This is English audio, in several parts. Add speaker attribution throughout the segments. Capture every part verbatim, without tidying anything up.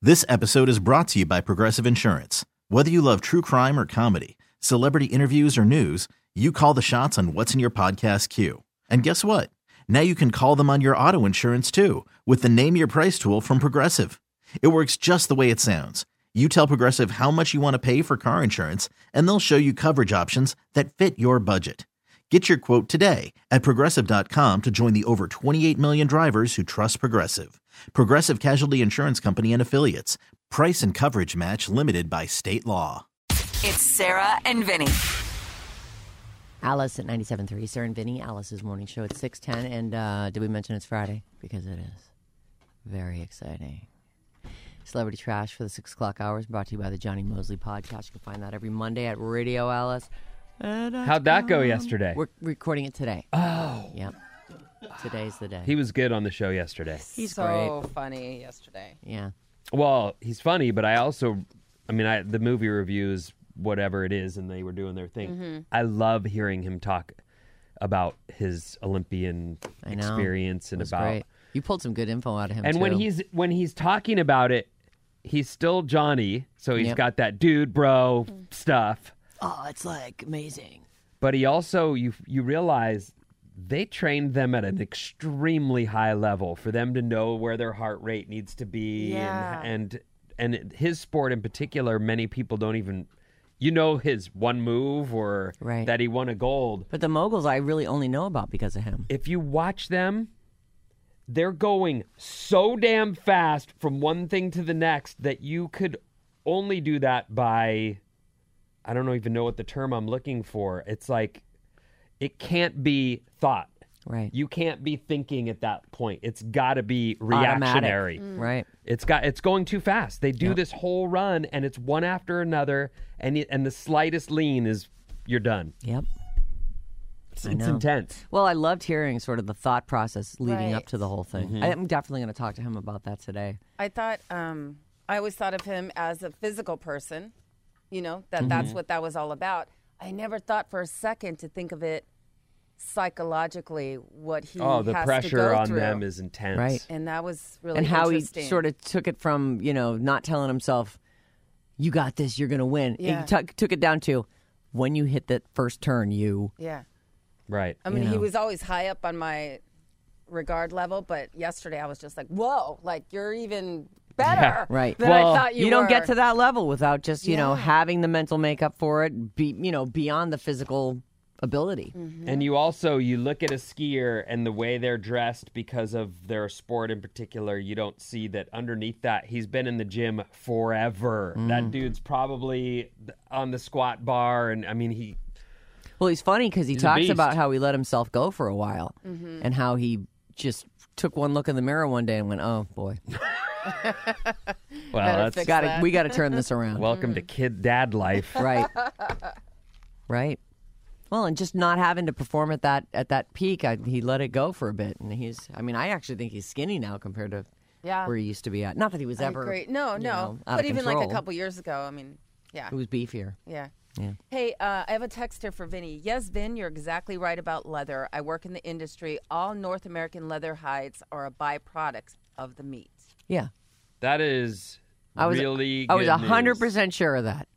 Speaker 1: This episode is brought to you by Progressive Insurance. Whether you love true crime or comedy, celebrity interviews or news, you call the shots on what's in your podcast queue. And guess what? Now you can call them on your auto insurance too with the Name Your Price tool from Progressive. It works just the way it sounds. You tell Progressive how much you want to pay for car insurance, and they'll show you coverage options that fit your budget. Get your quote today at Progressive dot com to join the over twenty-eight million drivers who trust Progressive. Progressive Casualty Insurance Company and Affiliates. Price and coverage match limited by state law.
Speaker 2: It's Sarah and Vinny.
Speaker 3: Alice at ninety-seven point three. Sarah and Vinny, Alice's morning show at six ten. And uh, did we mention it's Friday? Because it is. Very exciting. Celebrity Trash for the six o'clock hours brought to you by the Johnny Mosley Podcast. You can find that every Monday at Radio Alice.
Speaker 4: How'd that go yesterday?
Speaker 3: We're recording it today.
Speaker 4: Oh.
Speaker 3: Yep. Today's the day.
Speaker 4: He was good on the show yesterday.
Speaker 3: He's
Speaker 5: so
Speaker 3: great.
Speaker 5: funny yesterday.
Speaker 3: Yeah.
Speaker 4: Well, he's funny, but I also, I mean, I, the movie reviews, whatever it is, and they were doing their thing.
Speaker 5: Mm-hmm.
Speaker 4: I love hearing him talk about his Olympian
Speaker 3: I know.
Speaker 4: experience and
Speaker 3: It was
Speaker 4: about.
Speaker 3: great. You pulled some good info out of him,
Speaker 4: And
Speaker 3: too.
Speaker 4: when he's when he's talking about it, he's still Johnny, so he's
Speaker 3: Yep.
Speaker 4: got that dude, bro stuff.
Speaker 3: Oh, it's like amazing.
Speaker 4: But he also, you you realize they trained them at an extremely high level for them to know where their heart rate needs to be.
Speaker 5: Yeah.
Speaker 4: And, and and his sport in particular, many people don't even, you know, his one move or
Speaker 3: Right.
Speaker 4: that he won a gold.
Speaker 3: But the moguls I really only know about because of him.
Speaker 4: If you watch them, they're going so damn fast from one thing to the next that you could only do that by, I don't even know what the term I'm looking for. It's like, it can't be thought.
Speaker 3: Right.
Speaker 4: You can't be thinking at that point. It's got to be reactionary.
Speaker 3: Automatic. Right.
Speaker 4: It's got. It's going too fast. They do
Speaker 3: Yep.
Speaker 4: this whole run, and it's one after another, and it, and the slightest lean is you're done.
Speaker 3: Yep.
Speaker 4: It's,
Speaker 3: I
Speaker 4: it's
Speaker 3: know.
Speaker 4: intense.
Speaker 3: Well, I loved hearing sort of the thought process leading up
Speaker 5: Right.
Speaker 3: to the whole thing.
Speaker 4: Mm-hmm.
Speaker 3: I'm definitely going to talk to him about that today.
Speaker 5: I thought, um, I always thought of him as a physical person, you know, that
Speaker 4: Mm-hmm.
Speaker 5: that's what that was all about. I never thought for a second to think of it psychologically, what he
Speaker 4: Oh, the
Speaker 5: has to
Speaker 4: pressure
Speaker 5: go
Speaker 4: on
Speaker 5: through.
Speaker 4: them is intense.
Speaker 3: Right.
Speaker 5: And that was really
Speaker 3: And how he
Speaker 5: interesting.
Speaker 3: sort of took it from, you know, not telling himself, you got this, you're going to win.
Speaker 5: Yeah.
Speaker 3: He took took it down to, when you hit that first turn, you...
Speaker 5: Yeah.
Speaker 4: Right.
Speaker 5: I mean,
Speaker 3: You
Speaker 5: he
Speaker 3: know.
Speaker 5: was always high up on my regard level, but yesterday I was just like, whoa, like you're even better
Speaker 4: Yeah.
Speaker 3: Right.
Speaker 5: than
Speaker 4: Well,
Speaker 5: I thought you,
Speaker 3: You don't
Speaker 5: were.
Speaker 3: get to that level without just, you know,
Speaker 5: Yeah.
Speaker 3: having the mental makeup for it, be, you know, beyond the physical ability.
Speaker 5: Mm-hmm.
Speaker 4: And you also, you look at a skier and the way they're dressed because of their sport in particular, you don't see that underneath that, he's been in the gym forever.
Speaker 3: Mm.
Speaker 4: That dude's probably on the squat bar. And I mean, he,
Speaker 3: Well, he's funny because he
Speaker 4: He's a
Speaker 3: talks
Speaker 4: beast.
Speaker 3: about how he let himself go for a while
Speaker 5: Mm-hmm.
Speaker 3: and how he just took one look in the mirror one day and went, oh, boy,
Speaker 4: well,
Speaker 5: Better
Speaker 4: that's
Speaker 5: fix
Speaker 3: gotta,
Speaker 5: that.
Speaker 3: we got to turn this around.
Speaker 4: welcome to kid dad life.
Speaker 3: Right. Right. Well, and just not having to perform at that at that peak, I, he let it go for a bit. And he's, I mean, I actually think he's skinny now compared to
Speaker 5: Yeah.
Speaker 3: where he used to be at. Not that he was
Speaker 5: I
Speaker 3: ever,
Speaker 5: agree. No,
Speaker 3: you
Speaker 5: no.
Speaker 3: know, out
Speaker 5: But
Speaker 3: of
Speaker 5: even like a
Speaker 3: control.
Speaker 5: couple years ago, I mean, yeah.
Speaker 3: It was beefier.
Speaker 5: Yeah.
Speaker 3: Yeah.
Speaker 5: Hey, uh, I have a text here for Vinny. Yes, Vin, you're exactly right about leather. I work in the industry. All North American leather hides are a byproduct of the meat.
Speaker 3: Yeah.
Speaker 4: That is
Speaker 3: I was,
Speaker 4: really
Speaker 3: I was
Speaker 4: good
Speaker 3: one hundred
Speaker 4: news.
Speaker 3: percent sure of that.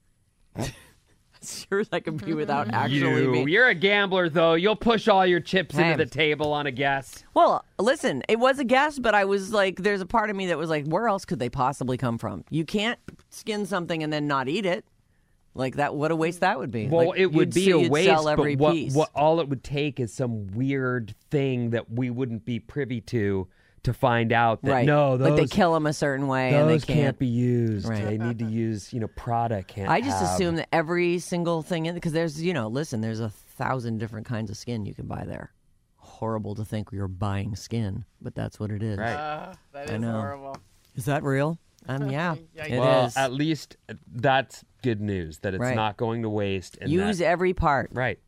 Speaker 3: As sure as I could be without actually
Speaker 4: You,
Speaker 3: being.
Speaker 4: you're a gambler, though. You'll push all your chips
Speaker 3: Hey.
Speaker 4: into the table on a guess.
Speaker 3: Well, listen, it was a guess, but I was like, there's a part of me that was like, where else could they possibly come from? You can't skin something and then not eat it. Like that, what a waste that would be.
Speaker 4: Well,
Speaker 3: Like,
Speaker 4: it would
Speaker 3: you'd
Speaker 4: be
Speaker 3: see-
Speaker 4: a
Speaker 3: you'd
Speaker 4: waste,
Speaker 3: sell every
Speaker 4: but what,
Speaker 3: piece.
Speaker 4: what all it would take is some weird thing that we wouldn't be privy to to find out that
Speaker 3: right?
Speaker 4: no, those,
Speaker 3: like they kill them a certain way, and they
Speaker 4: those
Speaker 3: can't.
Speaker 4: can't be used.
Speaker 3: Right.
Speaker 4: They need to use, you know, Prada can't.
Speaker 3: I just
Speaker 4: have.
Speaker 3: assume that every single thing in because there's, you know, listen, there's a thousand different kinds of skin you can buy there. Horrible to think you're buying skin, but that's what it is.
Speaker 4: Right.
Speaker 5: Uh, that
Speaker 3: I
Speaker 5: is
Speaker 3: know.
Speaker 5: horrible.
Speaker 3: Is that real? Um, yeah, it is.
Speaker 4: well, at least that's good news that it's
Speaker 3: Right.
Speaker 4: not going to waste. And
Speaker 3: Use
Speaker 4: that,
Speaker 3: every part.
Speaker 4: right.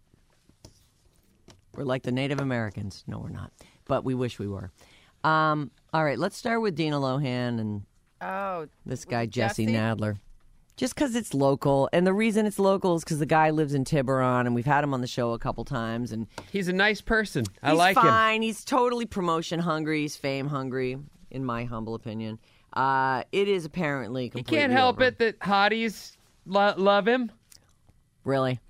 Speaker 3: We're like the Native Americans. No, we're not, but we wish we were. Um, all right, let's start with Dina Lohan and
Speaker 5: Oh,
Speaker 3: this guy,
Speaker 5: Jesse?
Speaker 3: Jesse Nadler. Just because it's local. And the reason it's local is because the guy lives in Tiburon, and we've had him on the show a couple times. And
Speaker 4: He's a nice person. I
Speaker 3: he's
Speaker 4: like him.
Speaker 3: fine. He's totally promotion hungry. He's fame hungry, in my humble opinion. Uh, it is apparently
Speaker 4: You
Speaker 3: completely
Speaker 4: can't help
Speaker 3: over.
Speaker 4: it that hotties lo- love him.
Speaker 3: Really?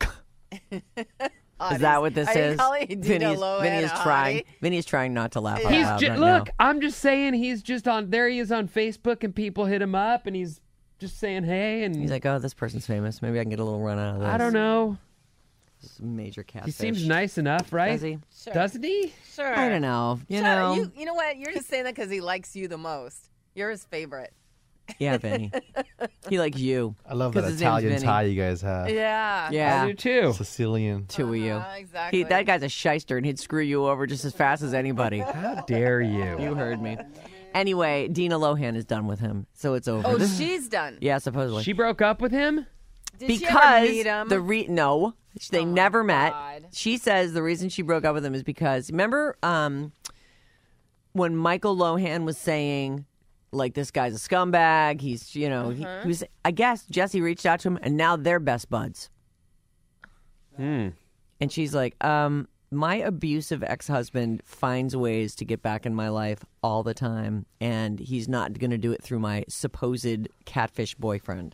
Speaker 3: Is that what this
Speaker 5: Are you
Speaker 3: is?
Speaker 5: calling Dina
Speaker 3: Vinny's,
Speaker 5: Lohan
Speaker 3: Vinny
Speaker 5: a
Speaker 3: is trying.
Speaker 5: hottie?
Speaker 3: Vinny is trying not to laugh out
Speaker 4: He's
Speaker 3: loud
Speaker 4: ju-
Speaker 3: right
Speaker 4: look.
Speaker 3: now.
Speaker 4: I'm just saying. He's just on. There he is on Facebook, and people hit him up, and he's just saying hey. And
Speaker 3: He's like, oh, this person's famous. Maybe I can get a little run out of this.
Speaker 4: I don't know.
Speaker 3: This is a major
Speaker 4: He
Speaker 3: catfish.
Speaker 4: seems nice enough, right?
Speaker 3: Does he?
Speaker 5: Sure.
Speaker 4: Doesn't he?
Speaker 5: Sure.
Speaker 3: I don't know. You
Speaker 5: Sure.
Speaker 3: know.
Speaker 5: You, you know what? You're just saying that because he likes you the most. You're his favorite.
Speaker 3: Yeah, Vinny. He likes you.
Speaker 6: I love
Speaker 3: 'Cause
Speaker 6: that
Speaker 3: his name's
Speaker 6: Italian
Speaker 3: Vinny.
Speaker 6: tie you guys have.
Speaker 5: Yeah.
Speaker 3: Yeah.
Speaker 4: I do too.
Speaker 6: Sicilian.
Speaker 3: Two of you.
Speaker 5: Uh, exactly.
Speaker 3: He, that guy's a shyster, and he'd screw you over just as fast as anybody.
Speaker 4: How dare you?
Speaker 3: You heard me. Anyway, Dina Lohan is done with him, so it's over.
Speaker 5: Oh,
Speaker 3: This-
Speaker 5: she's done.
Speaker 3: yeah, supposedly.
Speaker 4: She broke up with him.
Speaker 5: Did she ever
Speaker 3: because
Speaker 5: meet him?
Speaker 3: the re no, they
Speaker 5: Oh, my
Speaker 3: never met.
Speaker 5: God.
Speaker 3: She says the reason she broke up with him is because remember um, when Michael Lohan was saying like this guy's a scumbag. He's you know he, he was. I guess Jesse reached out to him, and now they're best buds.
Speaker 4: Hmm.
Speaker 3: And she's like, um, my abusive ex-husband finds ways to get back in my life all the time, and he's not going to do it through my supposed catfish boyfriend.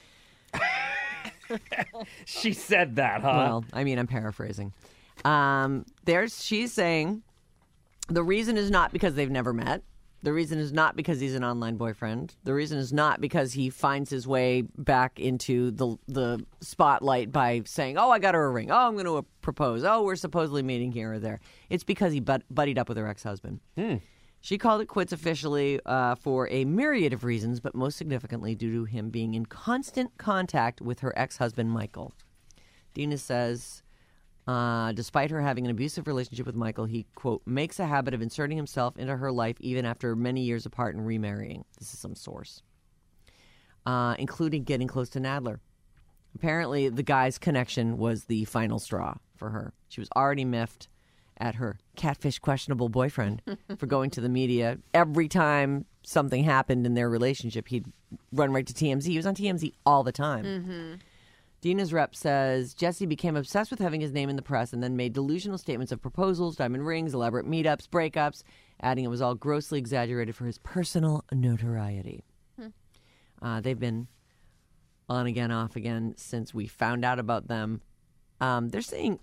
Speaker 4: She said that, huh?
Speaker 3: Well, I mean, I'm paraphrasing. Um, there's she's saying the reason is not because they've never met. The reason is not because he's an online boyfriend. The reason is not because he finds his way back into the the spotlight by saying, "Oh, I got her a ring. Oh, I'm going to propose. Oh, we're supposedly meeting here or there." It's because he bud- buddied up with her ex-husband. She called it quits officially uh, for a myriad of reasons, but most significantly due to him being in constant contact with her ex-husband, Michael. Dina says, uh, despite her having an abusive relationship with Michael, he, quote, makes a habit of inserting himself into her life even after many years apart and remarrying. This is some source. Uh, including getting close to Nadler. Apparently, the guy's connection was the final straw for her. She was already miffed at her catfish questionable boyfriend for going to the media. Every time something happened in their relationship, he'd run right to T M Z. He was on T M Z all the time.
Speaker 5: Mm-hmm.
Speaker 3: Dina's rep says Jesse became obsessed with having his name in the press and then made delusional statements of proposals, diamond rings, elaborate meetups, breakups, adding it was all grossly exaggerated for his personal notoriety. Hmm. Uh, they've been on again, off again since we found out about them. Um, they're saying,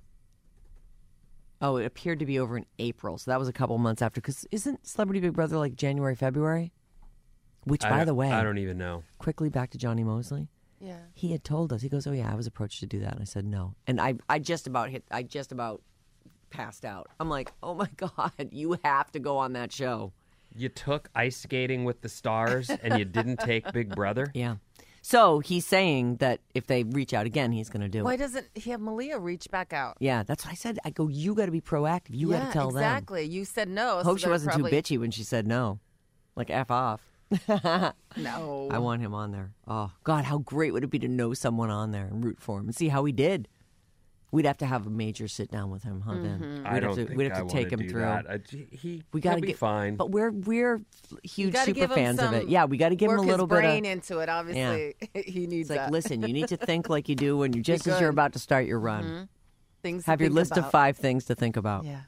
Speaker 3: oh, it appeared to be over in April, so that was a couple months after. Because isn't Celebrity Big Brother like January, February? Which,
Speaker 4: I
Speaker 3: by
Speaker 4: don't-
Speaker 3: the way,
Speaker 4: I don't even know.
Speaker 3: quickly back to Johnny Mosley.
Speaker 5: Yeah.
Speaker 3: He had told us. He goes, "Oh yeah, I was approached to do that." And I said, "No." And I, I just about hit. I just about passed out. I'm like, "Oh my God, you have to go on that show."
Speaker 4: You took ice skating with the stars, and you didn't take Big Brother.
Speaker 3: Yeah. So he's saying that if they reach out again, he's going to do
Speaker 5: Why
Speaker 3: it.
Speaker 5: doesn't he have Malia reach back out?
Speaker 3: Yeah, that's what I said. I go, "You got to be proactive. You
Speaker 5: yeah,
Speaker 3: got to tell them."
Speaker 5: exactly. You said no. so
Speaker 3: Hope she
Speaker 5: they're
Speaker 3: wasn't
Speaker 5: probably...
Speaker 3: too bitchy when she said no. Like F off.
Speaker 5: No.
Speaker 3: I want him on there. Oh God, how great would it be to know someone on there and root for him and see how he did. We'd have to have a major sit down with him, huh? Then we'd
Speaker 4: I
Speaker 3: have
Speaker 4: don't
Speaker 3: to,
Speaker 4: think
Speaker 3: we'd have
Speaker 4: I
Speaker 3: to
Speaker 4: wanna
Speaker 3: take him
Speaker 4: do
Speaker 3: through.
Speaker 4: that. I, he
Speaker 3: We got to
Speaker 4: he'll be
Speaker 3: get
Speaker 4: fine.
Speaker 3: but we're we're huge
Speaker 5: gotta
Speaker 3: super
Speaker 5: give him
Speaker 3: fans of it.
Speaker 5: some-
Speaker 3: Yeah, we got to give him
Speaker 5: Work
Speaker 3: a little
Speaker 5: his
Speaker 3: bit
Speaker 5: brain
Speaker 3: of.
Speaker 5: into it. Obviously, he needs
Speaker 3: It's like,
Speaker 5: that.
Speaker 3: listen, you need to think like you do when you just as
Speaker 5: good.
Speaker 3: you're about to start your run.
Speaker 5: Things to
Speaker 3: Have your
Speaker 5: think
Speaker 3: list of
Speaker 5: about.
Speaker 3: five things to think about.
Speaker 5: Yeah.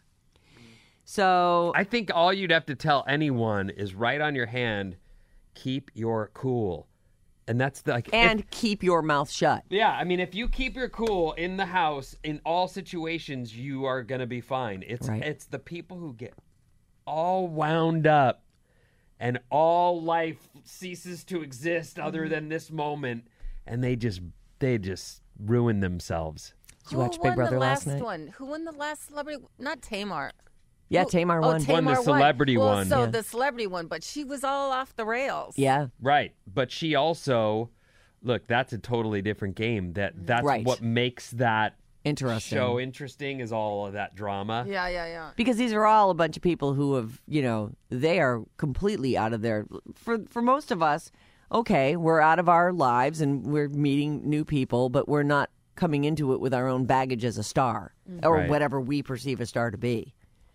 Speaker 3: So
Speaker 4: I think all you'd have to tell anyone is write on your hand, keep your cool. And that's the, like, if-
Speaker 3: and keep your mouth shut.
Speaker 4: yeah, I mean, if you keep your cool in the house, in all situations, you are going to be fine. It's
Speaker 3: Right.
Speaker 4: it's the people who get all wound up and all life ceases to exist other than this moment, and they just they just ruin themselves.
Speaker 3: Did you
Speaker 5: Who
Speaker 3: watch Big
Speaker 5: won
Speaker 3: Brother
Speaker 5: the
Speaker 3: last
Speaker 5: last
Speaker 3: night?
Speaker 5: one? Who won the last celebrity? Not Tamar.
Speaker 3: Yeah,
Speaker 5: Who-
Speaker 3: Tamar
Speaker 5: oh,
Speaker 3: won.
Speaker 5: Tamar
Speaker 4: Won the celebrity
Speaker 5: well,
Speaker 4: one.
Speaker 5: So
Speaker 3: Yeah.
Speaker 5: the celebrity one, but she was all off the rails.
Speaker 3: Yeah.
Speaker 4: Right, but she also look, that's a totally different game. That that's
Speaker 3: Right.
Speaker 4: what makes that
Speaker 3: Interesting.
Speaker 4: show interesting is all of that drama.
Speaker 5: Yeah, yeah, yeah.
Speaker 3: Because these are all a bunch of people who have, you know, they are completely out of their. For for most of us, okay, we're out of our lives and we're meeting new people, but we're not coming into it with our own baggage as a star or
Speaker 4: Right.
Speaker 3: whatever we perceive a star to be.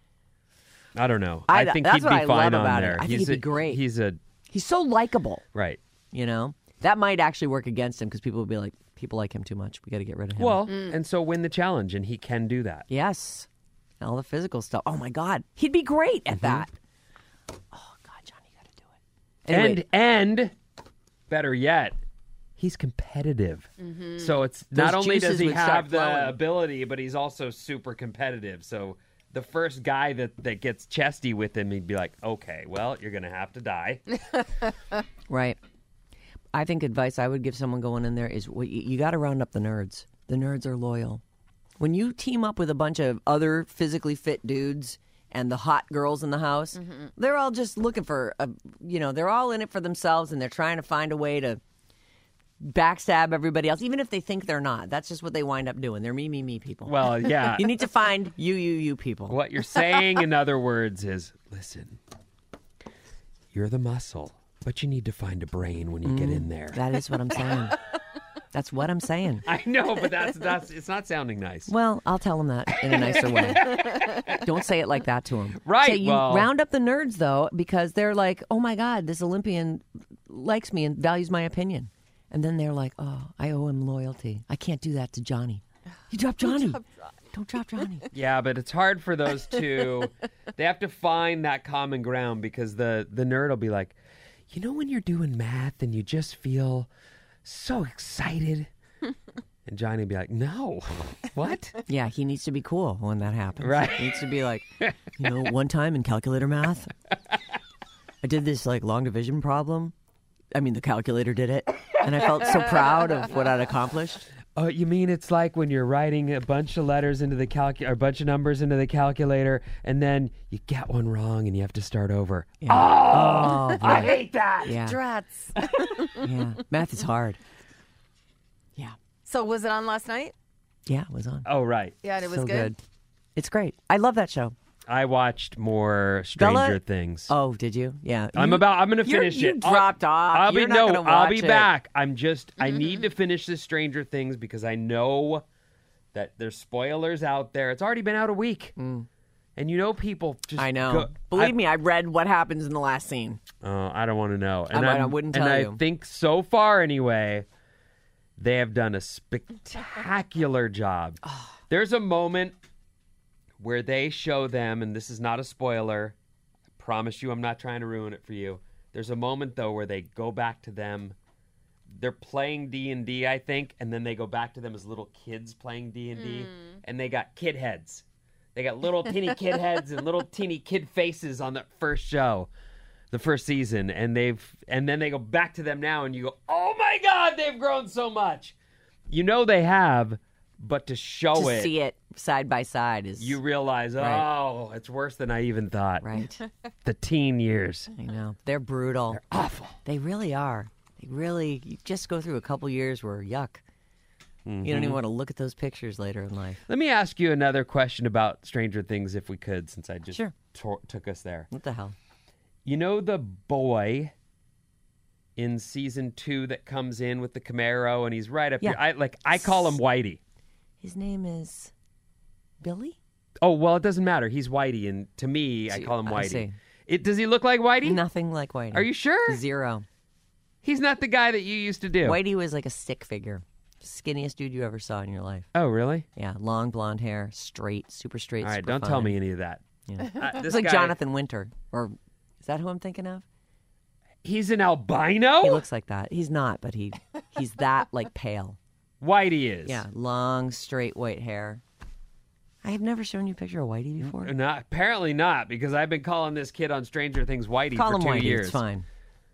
Speaker 4: I don't know.
Speaker 3: I-
Speaker 4: I, think
Speaker 3: that's
Speaker 4: he'd
Speaker 3: what
Speaker 4: be
Speaker 3: I
Speaker 4: fine
Speaker 3: love
Speaker 4: on
Speaker 3: about it.
Speaker 4: there.
Speaker 3: I think
Speaker 4: he's
Speaker 3: he'd be
Speaker 4: a,
Speaker 3: great.
Speaker 4: He's a
Speaker 3: He's so likable,
Speaker 4: right.
Speaker 3: you know. That might actually work against him because people will be like, people like him too much. We got to get rid of him.
Speaker 4: Well, and so win the challenge, and he can do that.
Speaker 3: Yes. And all the physical stuff. Oh, my God. He'd be great
Speaker 4: Mm-hmm.
Speaker 3: at that. Oh, God, John, you got to do it. Anyway.
Speaker 4: And and better yet, he's competitive.
Speaker 5: Mm-hmm.
Speaker 4: So it's not
Speaker 3: Those
Speaker 4: only does
Speaker 3: juices
Speaker 4: he
Speaker 3: would start
Speaker 4: have the
Speaker 3: flowing.
Speaker 4: ability, but he's also super competitive. So the first guy that, that gets chesty with him, he'd be like, okay, well, you're going to have to die.
Speaker 3: Right. I think advice I would give someone going in there is well, you, you got to round up the nerds. The nerds are loyal. When you team up with a bunch of other physically fit dudes and the hot girls in the house,
Speaker 5: Mm-hmm.
Speaker 3: they're all just looking for, a, you know, they're all in it for themselves and they're trying to find a way to backstab everybody else, even if they think they're not. That's just what they wind up doing. They're me, me, me people.
Speaker 4: Well, yeah.
Speaker 3: You need to find you, you, you people.
Speaker 4: What you're saying, in other words, is listen, you're the muscle, but you need to find a brain when you get in there.
Speaker 3: That is what I'm saying. That's what I'm saying.
Speaker 4: I know, but that's that's it's not sounding nice.
Speaker 3: Well, I'll tell them that in a nicer way. Don't say it like that to them.
Speaker 4: Right,
Speaker 3: Say you
Speaker 4: well-
Speaker 3: round up the nerds, though, because they're like, oh, my God, this Olympian likes me and values my opinion. And then they're like, oh, I owe him loyalty. I can't do that to Johnny. You drop Johnny. Don't drop Johnny.
Speaker 4: Yeah, but it's hard for those two. They have to find that common ground because the, the nerd will be like, you know when you're doing math and you just feel so excited? And Johnny will be like, no. What?
Speaker 3: Yeah, he needs to be cool when that happens.
Speaker 4: Right.
Speaker 3: He needs to be like, you know, one time in calculator math, I did this like long division problem. I mean, the calculator did it. And I felt so proud of what I'd accomplished.
Speaker 4: Oh, you mean it's like when you're writing a bunch of letters into the calc, or a bunch of numbers into the calculator, and then you get one wrong and you have to start over.
Speaker 3: Yeah.
Speaker 4: Oh,
Speaker 3: Oh,
Speaker 4: I
Speaker 3: boy.
Speaker 4: hate that.
Speaker 3: Yeah.
Speaker 5: Drats.
Speaker 3: Yeah. Math is hard. Yeah.
Speaker 5: So was it on last night?
Speaker 3: Yeah, it was on.
Speaker 4: Oh, right.
Speaker 5: Yeah, and it was
Speaker 3: so
Speaker 5: good.
Speaker 3: It's great. I love that show.
Speaker 4: I watched more Stranger
Speaker 3: Bella-
Speaker 4: Things.
Speaker 3: Oh, did you? Yeah.
Speaker 4: I'm
Speaker 3: You-
Speaker 4: about. I'm going to
Speaker 3: you're-
Speaker 4: finish
Speaker 3: you
Speaker 4: it.
Speaker 3: dropped off.
Speaker 4: I'll
Speaker 3: You're
Speaker 4: be
Speaker 3: not
Speaker 4: no.
Speaker 3: gonna
Speaker 4: I'll be
Speaker 3: watch it.
Speaker 4: back. I'm just. I need to finish the Stranger Things because I know that there's spoilers out there. It's already been out a week, and you know people just.
Speaker 3: I know.
Speaker 4: Go,
Speaker 3: Believe
Speaker 4: I,
Speaker 3: me, I read what happens in the last scene.
Speaker 4: Oh, I don't want to know. And
Speaker 3: I- I
Speaker 4: I'm-
Speaker 3: wouldn't
Speaker 4: And
Speaker 3: tell
Speaker 4: I
Speaker 3: you.
Speaker 4: think so far, anyway, they have done a spectacular job. There's a moment where they show them, and this is not a spoiler. I promise you, I'm not trying to ruin it for you. There's a moment though where they go back to them. They're playing D and D, I think, and then they go back to them as little kids playing D and D, and they got kid heads. They got little teeny kid heads and little teeny kid faces on that first show, the first season, and they've and then they go back to them now, and you go, oh my God, they've grown so much. You know they have, but to show
Speaker 3: To
Speaker 4: it,
Speaker 3: see it side by side is
Speaker 4: you realize,
Speaker 3: Right.
Speaker 4: oh, it's worse than I even thought.
Speaker 3: right.
Speaker 4: The teen years.
Speaker 3: I know. They're brutal.
Speaker 4: They're awful.
Speaker 3: They really are. They really, you just go through a couple years where yuck. You don't even want to look at those pictures later in life.
Speaker 4: Let me ask you another question about Stranger Things, if we could, since I just
Speaker 3: Sure.
Speaker 4: to- took us there.
Speaker 3: What the hell?
Speaker 4: You know the boy in season two that comes in with the Camaro, and he's right up
Speaker 3: Yeah.
Speaker 4: here. I like. I call him Whitey.
Speaker 3: His name is Billy?
Speaker 4: Oh well, it doesn't matter. He's Whitey, and to me, I call him
Speaker 3: I
Speaker 4: Whitey.
Speaker 3: see.
Speaker 4: It, does he look like Whitey?
Speaker 3: Nothing like Whitey.
Speaker 4: Are you sure?
Speaker 3: Zero.
Speaker 4: He's not the guy that you used to do.
Speaker 3: Whitey was like a stick figure. Skinniest dude you ever saw in your life.
Speaker 4: Oh really?
Speaker 3: Yeah, long blonde hair, straight, super straight.
Speaker 4: All right,
Speaker 3: super
Speaker 4: don't tell
Speaker 3: fine.
Speaker 4: me any of that.
Speaker 3: Yeah.
Speaker 4: Uh, this
Speaker 3: It's like
Speaker 4: guy,
Speaker 3: Jonathan Winter. Or is that who I'm thinking of?
Speaker 4: He's an albino.
Speaker 3: He looks like that. He's not, but he he's that like pale.
Speaker 4: Whitey is.
Speaker 3: Yeah, long, straight white hair. I have never shown you a picture of Whitey before.
Speaker 4: Not, apparently not, because I've been calling this kid on Stranger Things Whitey
Speaker 3: Call
Speaker 4: for
Speaker 3: him
Speaker 4: two
Speaker 3: Whitey.
Speaker 4: years.
Speaker 3: It's fine.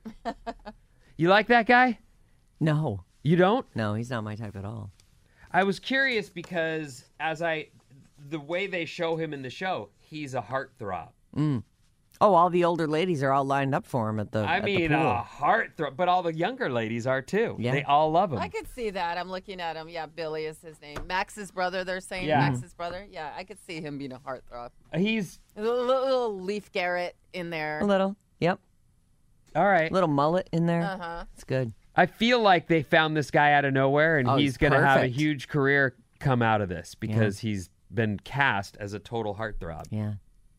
Speaker 4: You like that guy?
Speaker 3: No,
Speaker 4: You don't?
Speaker 3: no, he's not my type at all.
Speaker 4: I was curious because as I, the way they show him in the show, he's a heartthrob.
Speaker 3: Oh, all the older ladies are all lined up for him at the.
Speaker 4: I
Speaker 3: at
Speaker 4: mean,
Speaker 3: the pool.
Speaker 4: a heartthrob, but all the younger ladies are too.
Speaker 3: Yeah.
Speaker 4: They all love him.
Speaker 5: I could see that. I'm looking at him. Yeah, Billy is his name. Max's brother, they're saying.
Speaker 4: Yeah.
Speaker 5: Max's brother. Yeah, I could see him being a heartthrob.
Speaker 4: He's
Speaker 5: A little, little Leaf Garrett in there.
Speaker 3: a little. Yep,
Speaker 4: all right.
Speaker 3: a little mullet in there.
Speaker 5: Uh huh.
Speaker 3: It's good.
Speaker 4: I feel like they found this guy out of nowhere, and
Speaker 3: Oh,
Speaker 4: he's
Speaker 3: he's
Speaker 4: going to have a
Speaker 3: perfect.
Speaker 4: huge career come out of this because he's been cast as a total heartthrob.
Speaker 3: Yeah.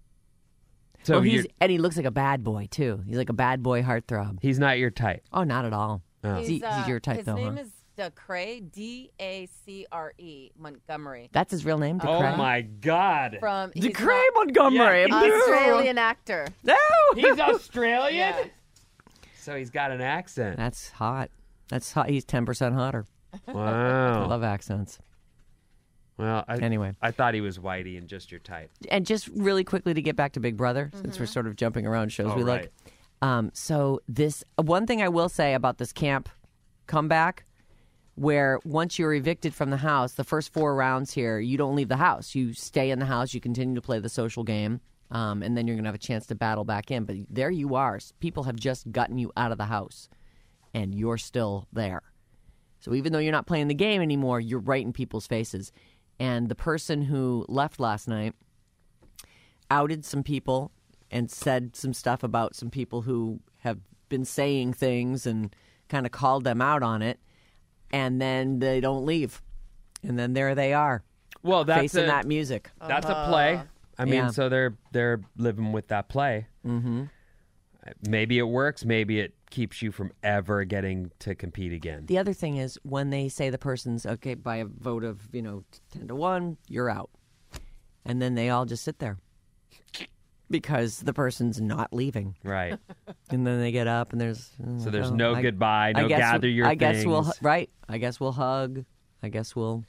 Speaker 4: So
Speaker 3: well, he's
Speaker 4: you're-
Speaker 3: and he looks like a bad boy too. He's like a bad boy heartthrob.
Speaker 4: he's not your type.
Speaker 3: Oh, not at all.
Speaker 4: Oh.
Speaker 3: He's, he's
Speaker 5: uh,
Speaker 3: your type
Speaker 5: his
Speaker 3: though,
Speaker 5: name
Speaker 3: huh?
Speaker 5: is Dacre, D A C R E, Montgomery.
Speaker 3: That's his real name,
Speaker 4: Oh
Speaker 3: Decray.
Speaker 4: my God.
Speaker 5: From he's
Speaker 3: Decray
Speaker 5: an
Speaker 3: Montgomery.
Speaker 4: Yeah,
Speaker 3: Boo!
Speaker 5: Australian actor.
Speaker 3: No.
Speaker 4: He's Australian?
Speaker 5: Yeah.
Speaker 4: So he's got an accent.
Speaker 3: That's hot. That's hot. He's ten percent hotter. I
Speaker 4: Wow.
Speaker 3: love accents.
Speaker 4: Well, I,
Speaker 3: Anyway.
Speaker 4: I thought he was whitey and just your type.
Speaker 3: And just really quickly to get back to Big Brother, since we're sort of jumping around shows
Speaker 4: Oh,
Speaker 3: we
Speaker 4: right.
Speaker 3: like. Um, so this one thing I will say about this camp comeback, where once you're evicted from the house, the first four rounds here, you don't leave the house. You stay in the house. You continue to play the social game, um, and then you're going to have a chance to battle back in. But there you are. People have just gotten you out of the house, and you're still there. So even though you're not playing the game anymore, you're right in people's faces. And the person who left last night outed some people and said some stuff about some people who have been saying things and kind of called them out on it. And then they don't leave. And then there they are,
Speaker 4: Well, that's
Speaker 3: facing
Speaker 4: a,
Speaker 3: that music.
Speaker 4: that's a play. I mean,
Speaker 3: Yeah.
Speaker 4: so they're they're living with that play. Mm-hmm. Maybe it works. Maybe it keeps you from ever getting to compete again.
Speaker 3: The other thing is when they say the person's, okay, by a vote of, you know, ten to one, you're out. And then they all just sit there because the person's not leaving.
Speaker 4: Right.
Speaker 3: And then they get up and there's...
Speaker 4: So there's
Speaker 3: oh,
Speaker 4: no
Speaker 3: I-
Speaker 4: goodbye, no
Speaker 3: I guess,
Speaker 4: gather your
Speaker 3: I guess we'll...
Speaker 4: things.
Speaker 3: Right. I guess we'll hug. I guess we'll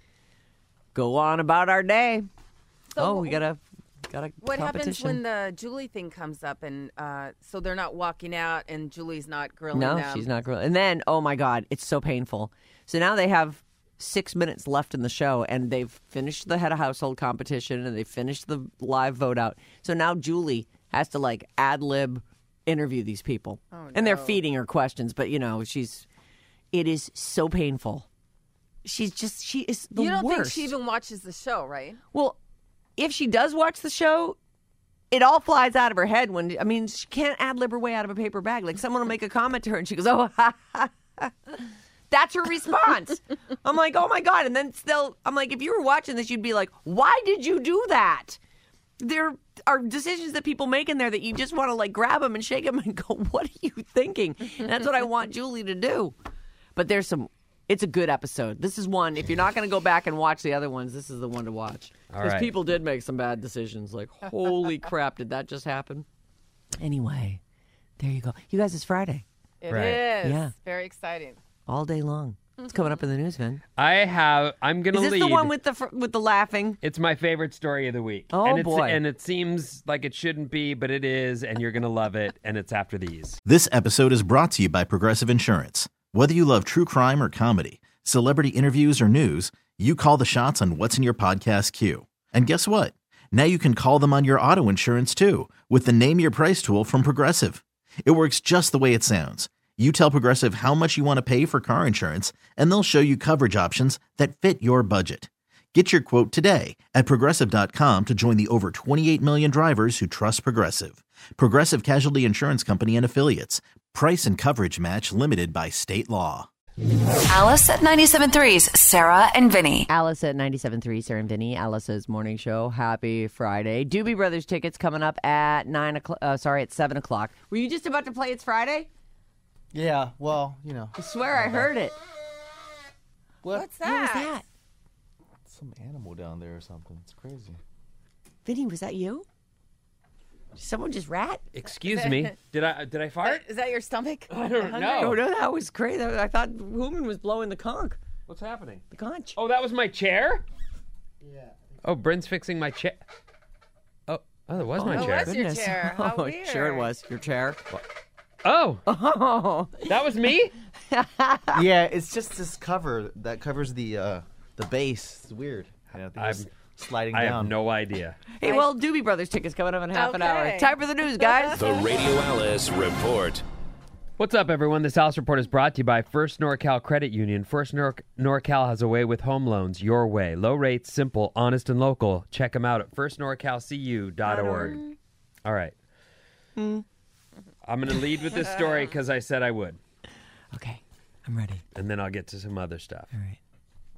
Speaker 3: go on about our day.
Speaker 5: So
Speaker 3: oh, we got a, got a
Speaker 5: What happens
Speaker 3: competition.
Speaker 5: when the Julie thing comes up, and uh, so they're not walking out, and Julie's not grilling
Speaker 3: No,
Speaker 5: them?
Speaker 3: she's not grilling. And then, oh my God, it's so painful. So now they have six minutes left in the show, and they've finished the head of household competition, and they've finished the live vote out. So now Julie has to like ad lib interview these people,
Speaker 5: Oh,
Speaker 3: and they're
Speaker 5: no.
Speaker 3: feeding her questions. But you know, she's it is so painful. She's just she is the
Speaker 5: You don't
Speaker 3: worst.
Speaker 5: think she even watches the show, right?
Speaker 3: Well, if she does watch the show, it all flies out of her head when, I mean, she can't ad-lib her way out of a paper bag. Like, someone will make a comment to her and she goes, oh, ha, ha, ha. That's her response. I'm like, oh my God. And then still, I'm like, if you were watching this, you'd be like, why did you do that? There are decisions that people make in there that you just want to like grab them and shake them and go, what are you thinking? And that's what I want Julie to do. But there's some, it's a good episode. This is one, if you're not going to go back and watch the other ones, this is the one to watch.
Speaker 4: All
Speaker 3: Because
Speaker 4: right.
Speaker 3: people did make some bad decisions. Like, holy crap, did that just happen? Anyway, there you go. You guys, it's Friday.
Speaker 5: It is.
Speaker 4: Right.
Speaker 3: Yeah.
Speaker 5: Very exciting.
Speaker 3: All day long. It's coming up in the news, Vin.
Speaker 4: I have. I'm gonna
Speaker 3: Is this
Speaker 4: lead.
Speaker 3: the one with the fr- with the laughing?
Speaker 4: It's my favorite story of the week.
Speaker 3: Oh,
Speaker 4: and it's,
Speaker 3: boy.
Speaker 4: And it seems like it shouldn't be, but it is, and you're gonna love it. And it's after these.
Speaker 1: This episode is brought to you by Progressive Insurance. Whether you love true crime or comedy, celebrity interviews or news, you call the shots on what's in your podcast queue. And guess what? Now you can call them on your auto insurance too with the Name Your Price tool from Progressive. It works just the way it sounds. You tell Progressive how much you want to pay for car insurance, and they'll show you coverage options that fit your budget. Get your quote today at Progressive dot com to join the over twenty-eight million drivers who trust Progressive. Progressive Casualty Insurance Company and Affiliates. Price and coverage match limited by state law.
Speaker 2: Alice at ninety-seven point three's Sarah and Vinny.
Speaker 3: Alice at ninety-seven point three, Sarah and Vinny, Alice's morning show. Happy Friday. Doobie Brothers tickets coming up at nine o'clock. Uh, sorry, at seven o'clock. Were you just about to play It's Friday?
Speaker 6: Yeah, well, you know,
Speaker 3: I swear I heard it.
Speaker 6: what?
Speaker 5: What's
Speaker 3: What was
Speaker 5: that?
Speaker 3: that?
Speaker 6: Some animal down there or something. It's crazy.
Speaker 3: Vinny, was that you? Did someone just rat?
Speaker 4: Excuse me. Did I did I fart?
Speaker 5: Is that your stomach?
Speaker 4: I don't
Speaker 3: Oh,
Speaker 4: know.
Speaker 3: no, that was crazy. I thought Hooman was blowing the conch.
Speaker 4: What's happening?
Speaker 3: The conch.
Speaker 4: Oh, that was my chair. Yeah. Oh, Bryn's fixing my chair. Oh, oh, that was my
Speaker 5: Oh,
Speaker 4: chair.
Speaker 5: was your chair. How
Speaker 3: oh, sure it
Speaker 5: weird.
Speaker 3: was. Your chair.
Speaker 4: Oh,
Speaker 3: Oh,
Speaker 4: that was me.
Speaker 6: Yeah, it's just this cover that covers the uh the base. It's weird. I think it's
Speaker 4: I'm-
Speaker 6: sliding
Speaker 4: I
Speaker 6: down.
Speaker 4: have no idea.
Speaker 3: hey, well, Doobie Brothers tickets coming up in half an hour.
Speaker 5: Okay.
Speaker 3: Time for the news, guys.
Speaker 7: The Radio Alice Report.
Speaker 4: What's up, everyone? This Alice Report is brought to you by First NorCal Credit Union. First Nor- NorCal has a way with home loans your way. Low rates, simple, honest, and local. Check them out at first norcal c u dot org. All right. I'm going to lead with this story because I said I would,
Speaker 3: Okay, I'm ready.
Speaker 4: and then I'll get to some other stuff.
Speaker 3: All right.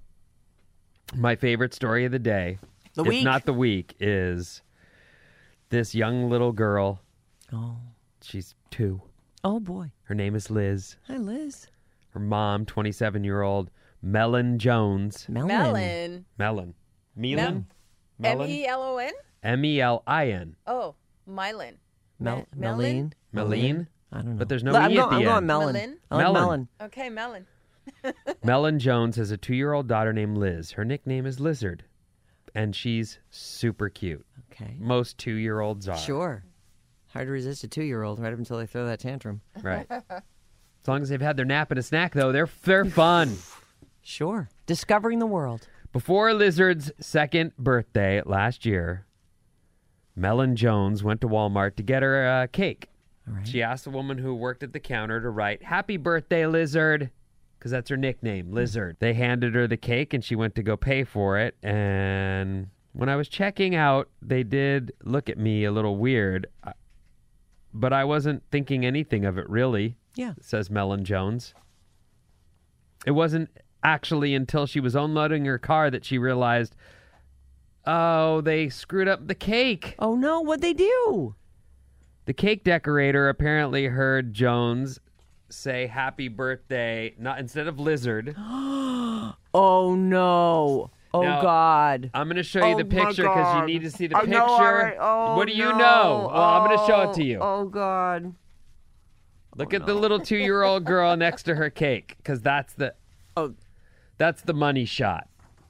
Speaker 4: My favorite story of the day,
Speaker 3: The
Speaker 4: if
Speaker 3: week.
Speaker 4: not the week, is this young little girl.
Speaker 3: Oh,
Speaker 4: She's two.
Speaker 3: oh boy.
Speaker 4: Her name is Liz.
Speaker 3: Hi, Liz.
Speaker 4: Her mom, twenty-seven-year-old Melon Jones.
Speaker 3: Melon.
Speaker 5: Melon.
Speaker 4: Melon. Melon?
Speaker 5: M
Speaker 4: Melon?
Speaker 5: E L O N?
Speaker 4: M E L I N.
Speaker 5: Oh, Mylan.
Speaker 3: Mel-
Speaker 5: Me- Melon?
Speaker 3: Meline.
Speaker 4: Meline?
Speaker 3: I don't know.
Speaker 4: But there's no
Speaker 3: I'm
Speaker 4: E
Speaker 3: going,
Speaker 4: at the
Speaker 3: I'm
Speaker 4: end.
Speaker 3: going melon.
Speaker 5: Melon?
Speaker 3: I like
Speaker 4: Melon.
Speaker 3: melon.
Speaker 5: Okay, Melon.
Speaker 4: Melon Jones has a two-year-old daughter named Liz. Her nickname is Lizard, and she's super cute.
Speaker 3: Okay.
Speaker 4: Most two-year-olds are.
Speaker 3: Sure. Hard to resist a two-year-old right up until they throw that tantrum.
Speaker 4: Right. As long as they've had their nap and a snack, though, they're they're fun.
Speaker 3: Sure. Discovering the world.
Speaker 4: Before Lizard's second birthday last year, Melon Jones went to Walmart to get her a cake.
Speaker 3: All right.
Speaker 4: She asked the woman who worked at the counter to write, "Happy birthday, Lizard," because that's her nickname, Lizard. They handed her the cake, and she went to go pay for it. And when I was checking out, they did look at me a little weird, but I wasn't thinking anything of it, really,
Speaker 3: Yeah.
Speaker 4: says Melon Jones. It wasn't actually until she was unloading her car that she realized, oh, they screwed up the cake.
Speaker 3: Oh, no. What'd they do?
Speaker 4: The cake decorator apparently heard Jones say happy birthday, not instead of Lizard.
Speaker 3: Oh, no. Oh,
Speaker 4: Now,
Speaker 3: God.
Speaker 4: I'm going to show you
Speaker 3: Oh,
Speaker 4: the
Speaker 3: my
Speaker 4: picture because you
Speaker 3: God.
Speaker 4: need to see the
Speaker 3: I
Speaker 4: picture.
Speaker 3: know, all right. Oh,
Speaker 4: what do you
Speaker 3: no.
Speaker 4: know? Well, I'm going to show it to you.
Speaker 3: Oh, God.
Speaker 4: Look at the little two-year-old girl next to her cake, because that's the
Speaker 3: Oh,
Speaker 4: that's the money shot.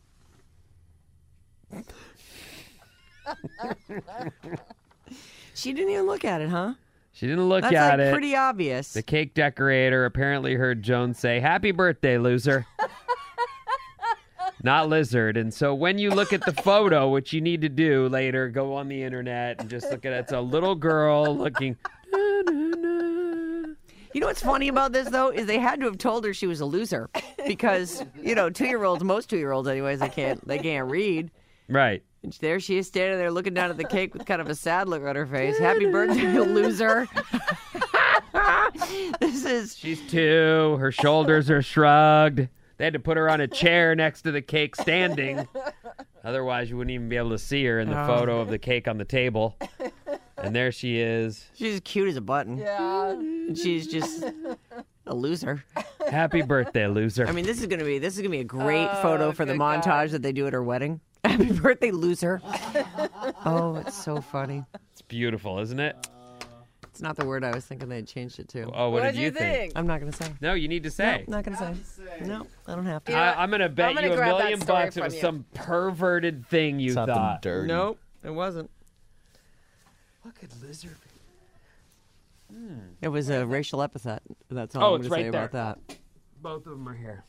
Speaker 3: she didn't even look at it, huh?
Speaker 4: She didn't look
Speaker 3: That's
Speaker 4: at
Speaker 3: like
Speaker 4: it.
Speaker 3: pretty obvious.
Speaker 4: The cake decorator apparently heard Jones say, "Happy birthday, loser." Not Lizard. And so when you look at the photo, which you need to do later, go on the internet and just look at it. It's a little girl looking.
Speaker 3: You know what's funny about this, though, is they had to have told her she was a loser because, you know, two-year-olds, most two-year-olds anyways, they can't, they can't read.
Speaker 4: Right.
Speaker 3: And there she is standing there looking down at the cake with kind of a sad look on her face. Happy birthday, you loser. This is...
Speaker 4: She's two. Her shoulders are shrugged. They had to put her on a chair next to the cake standing. Otherwise, you wouldn't even be able to see her in the photo of the cake on the table. And there she is.
Speaker 3: She's as cute as a button.
Speaker 5: Yeah.
Speaker 3: And she's just a loser.
Speaker 4: Happy birthday, loser.
Speaker 3: I mean, this is gonna be this is gonna be a great
Speaker 5: Oh,
Speaker 3: photo for the
Speaker 5: good
Speaker 3: montage
Speaker 5: God.
Speaker 3: that they do at her wedding. Happy birthday, loser. Oh, it's so funny.
Speaker 4: It's beautiful, isn't it?
Speaker 3: It's not the word I was thinking they'd changed it to.
Speaker 4: Oh, what
Speaker 5: What'd
Speaker 4: did you think?
Speaker 3: I'm not gonna say.
Speaker 4: No, you need to say.
Speaker 3: No, not gonna say. No, I don't have to.
Speaker 4: I, I'm going to bet
Speaker 5: I'm gonna
Speaker 4: you a
Speaker 5: grab that
Speaker 4: million
Speaker 5: story
Speaker 4: bucks it
Speaker 5: from
Speaker 4: was
Speaker 5: you.
Speaker 4: some perverted thing you
Speaker 6: Something
Speaker 4: thought.
Speaker 6: dirty.
Speaker 3: Nope, it wasn't.
Speaker 4: Look at Lizard.
Speaker 3: It was a racial epithet. That's all
Speaker 4: Oh,
Speaker 3: I'm
Speaker 4: it's
Speaker 3: gonna
Speaker 4: right
Speaker 3: say
Speaker 4: there.
Speaker 3: about that.
Speaker 4: Both of them are here.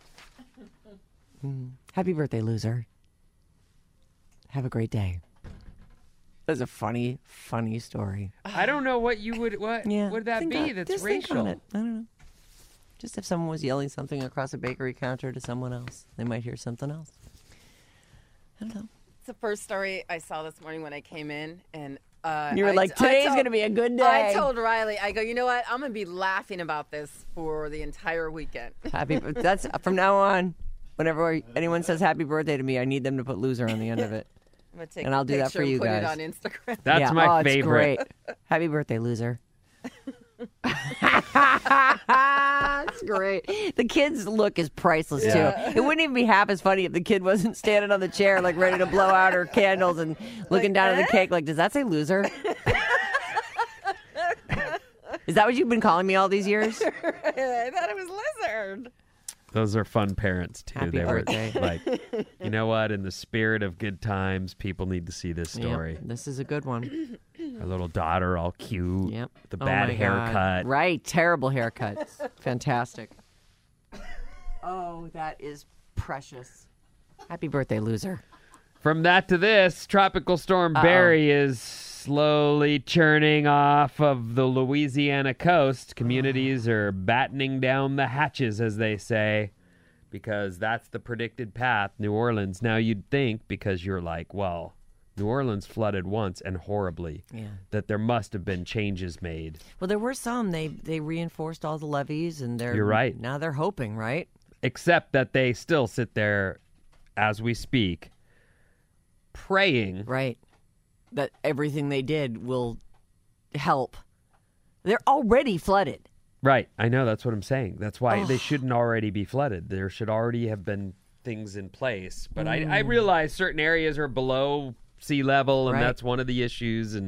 Speaker 3: Happy birthday, loser. Have a great day. That's a funny, funny story.
Speaker 4: I don't know what you would, what
Speaker 3: Yeah.
Speaker 4: would that
Speaker 3: think
Speaker 4: be
Speaker 3: on-
Speaker 4: that's
Speaker 3: just think on
Speaker 4: racial?
Speaker 3: it. I don't know. Just if someone was yelling something across a bakery counter to someone else, they might hear something else. I don't know.
Speaker 5: It's the first story I saw this morning when I came in, and uh,
Speaker 3: You were
Speaker 5: I-
Speaker 3: like,
Speaker 5: I
Speaker 3: today's
Speaker 5: told-
Speaker 3: going to be a good day.
Speaker 5: I told Riley, I go, you know what? I'm gonna be laughing about this for the entire weekend.
Speaker 3: Happy. That's from now on. Whenever anyone says happy birthday to me, I need them to put loser on the end of it.
Speaker 5: I'm gonna take
Speaker 3: And
Speaker 5: a
Speaker 3: I'll do that
Speaker 5: picture
Speaker 3: for
Speaker 5: and
Speaker 3: you
Speaker 5: put
Speaker 3: guys.
Speaker 5: it on Instagram.
Speaker 4: That's
Speaker 3: Yeah.
Speaker 4: my
Speaker 3: oh, it's
Speaker 4: favorite.
Speaker 3: great. Happy birthday, loser. That's great. The kid's look is priceless
Speaker 4: Yeah.
Speaker 3: too. It wouldn't even be half as funny if the kid wasn't standing on the chair like ready to blow out her candles and looking down at the cake like, does that say loser? Is that what you've been calling me all these years?
Speaker 5: I thought it was lizard.
Speaker 4: Those are fun parents too.
Speaker 3: Happy
Speaker 4: they
Speaker 3: birthday.
Speaker 4: were like, you know what? In the spirit of good times, people need to see this story.
Speaker 3: Yep, this is a good one.
Speaker 4: Our little daughter, all cute.
Speaker 3: Yep.
Speaker 4: The
Speaker 3: Oh
Speaker 4: bad
Speaker 3: my God.
Speaker 4: haircut.
Speaker 3: Right. Terrible haircuts. Fantastic. Oh, that is precious. Happy birthday, loser.
Speaker 4: From that to this, Tropical Storm Barry is slowly churning off of the Louisiana coast. Communities are battening down the hatches, as they say, because that's the predicted path. New Orleans. Now you'd think, because you're like, well, New Orleans flooded once and horribly,
Speaker 3: Yeah.
Speaker 4: that there must have been changes made.
Speaker 3: Well, there were some. They they reinforced all the levees, and they're
Speaker 4: You're right.
Speaker 3: Now they're hoping, right?
Speaker 4: Except that they still sit there, as we speak, praying.
Speaker 3: Right. That everything they did will help. They're already flooded.
Speaker 4: Right. I know. That's what I'm saying. That's why they shouldn't already be flooded. There should already have been things in place. But I, I realize certain areas are below sea level, and
Speaker 3: Right.
Speaker 4: that's one of the issues. And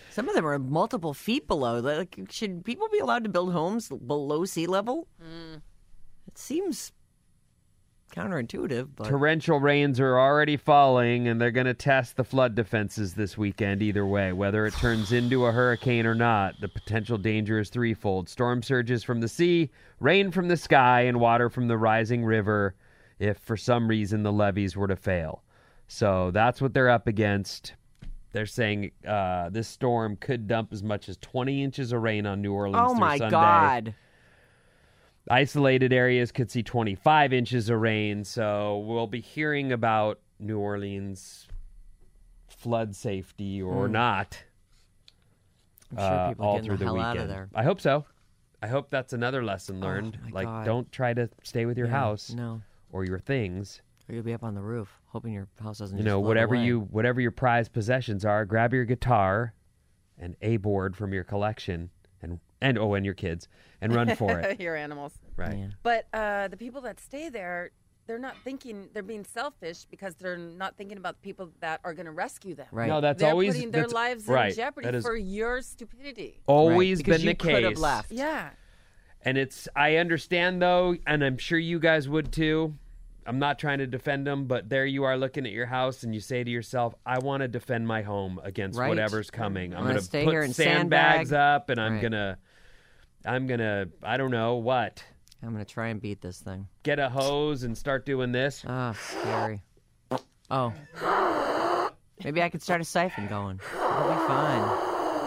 Speaker 3: Some of them are multiple feet below. Like, should people be allowed to build homes below sea level?
Speaker 5: Mm.
Speaker 3: It seems counterintuitive, but
Speaker 4: Torrential rains are already falling, and they're going to test the flood defenses this weekend either way. Whether it turns into a hurricane or not, the potential danger is threefold. Storm surges from the sea, rain from the sky, and water from the rising river if for some reason the levees were to fail. So that's what they're up against. They're saying uh, this storm could dump as much as twenty inches of rain on New Orleans
Speaker 3: oh
Speaker 4: through
Speaker 3: my
Speaker 4: Sunday.
Speaker 3: God.
Speaker 4: Isolated areas could see twenty-five inches of rain, so we'll be hearing about New Orleans flood safety or
Speaker 3: Mm.
Speaker 4: not
Speaker 3: I'm sure
Speaker 4: uh,
Speaker 3: people
Speaker 4: all
Speaker 3: getting
Speaker 4: through
Speaker 3: the
Speaker 4: the
Speaker 3: hell
Speaker 4: weekend.
Speaker 3: out of there.
Speaker 4: I hope so. I hope that's another lesson learned.
Speaker 3: my
Speaker 4: like,
Speaker 3: God.
Speaker 4: don't try to stay with your
Speaker 3: Yeah,
Speaker 4: house
Speaker 3: No.
Speaker 4: or your things.
Speaker 3: Or you'll be up on the roof, hoping your house doesn't
Speaker 4: You
Speaker 3: just
Speaker 4: know,
Speaker 3: float
Speaker 4: whatever
Speaker 3: away.
Speaker 4: you whatever your prized possessions are, grab your guitar and a board from your collection and and oh, and your kids and run for it.
Speaker 5: Your animals.
Speaker 4: Right.
Speaker 3: Yeah.
Speaker 5: But uh, the people that stay there, they're not thinking, they're being selfish because they're not thinking about the people that are going to rescue them.
Speaker 3: Right.
Speaker 4: No, that's
Speaker 5: They're
Speaker 4: always
Speaker 5: putting their
Speaker 4: that's-
Speaker 5: lives
Speaker 4: right.
Speaker 5: in jeopardy
Speaker 4: That is
Speaker 5: for your stupidity.
Speaker 4: always
Speaker 3: Right, because
Speaker 4: been
Speaker 3: you
Speaker 4: the
Speaker 3: could have
Speaker 4: case.
Speaker 3: left.
Speaker 5: Yeah.
Speaker 4: And it's, I understand though, and I'm sure you guys would too. I'm not trying to defend them, but there you are looking at your house and you say to yourself, I want to defend my home against
Speaker 3: Right.
Speaker 4: whatever's coming. I'm
Speaker 3: I'm gonna
Speaker 4: going to
Speaker 3: stay
Speaker 4: put
Speaker 3: here and
Speaker 4: sandbags
Speaker 3: sandbag.
Speaker 4: up and I'm
Speaker 3: Right.
Speaker 4: going to, I'm going to, I don't know what,
Speaker 3: I'm going to try and beat this thing.
Speaker 4: get a hose and start doing this.
Speaker 3: Ah, scary. Oh. Maybe I could start a siphon going. It'll be fine.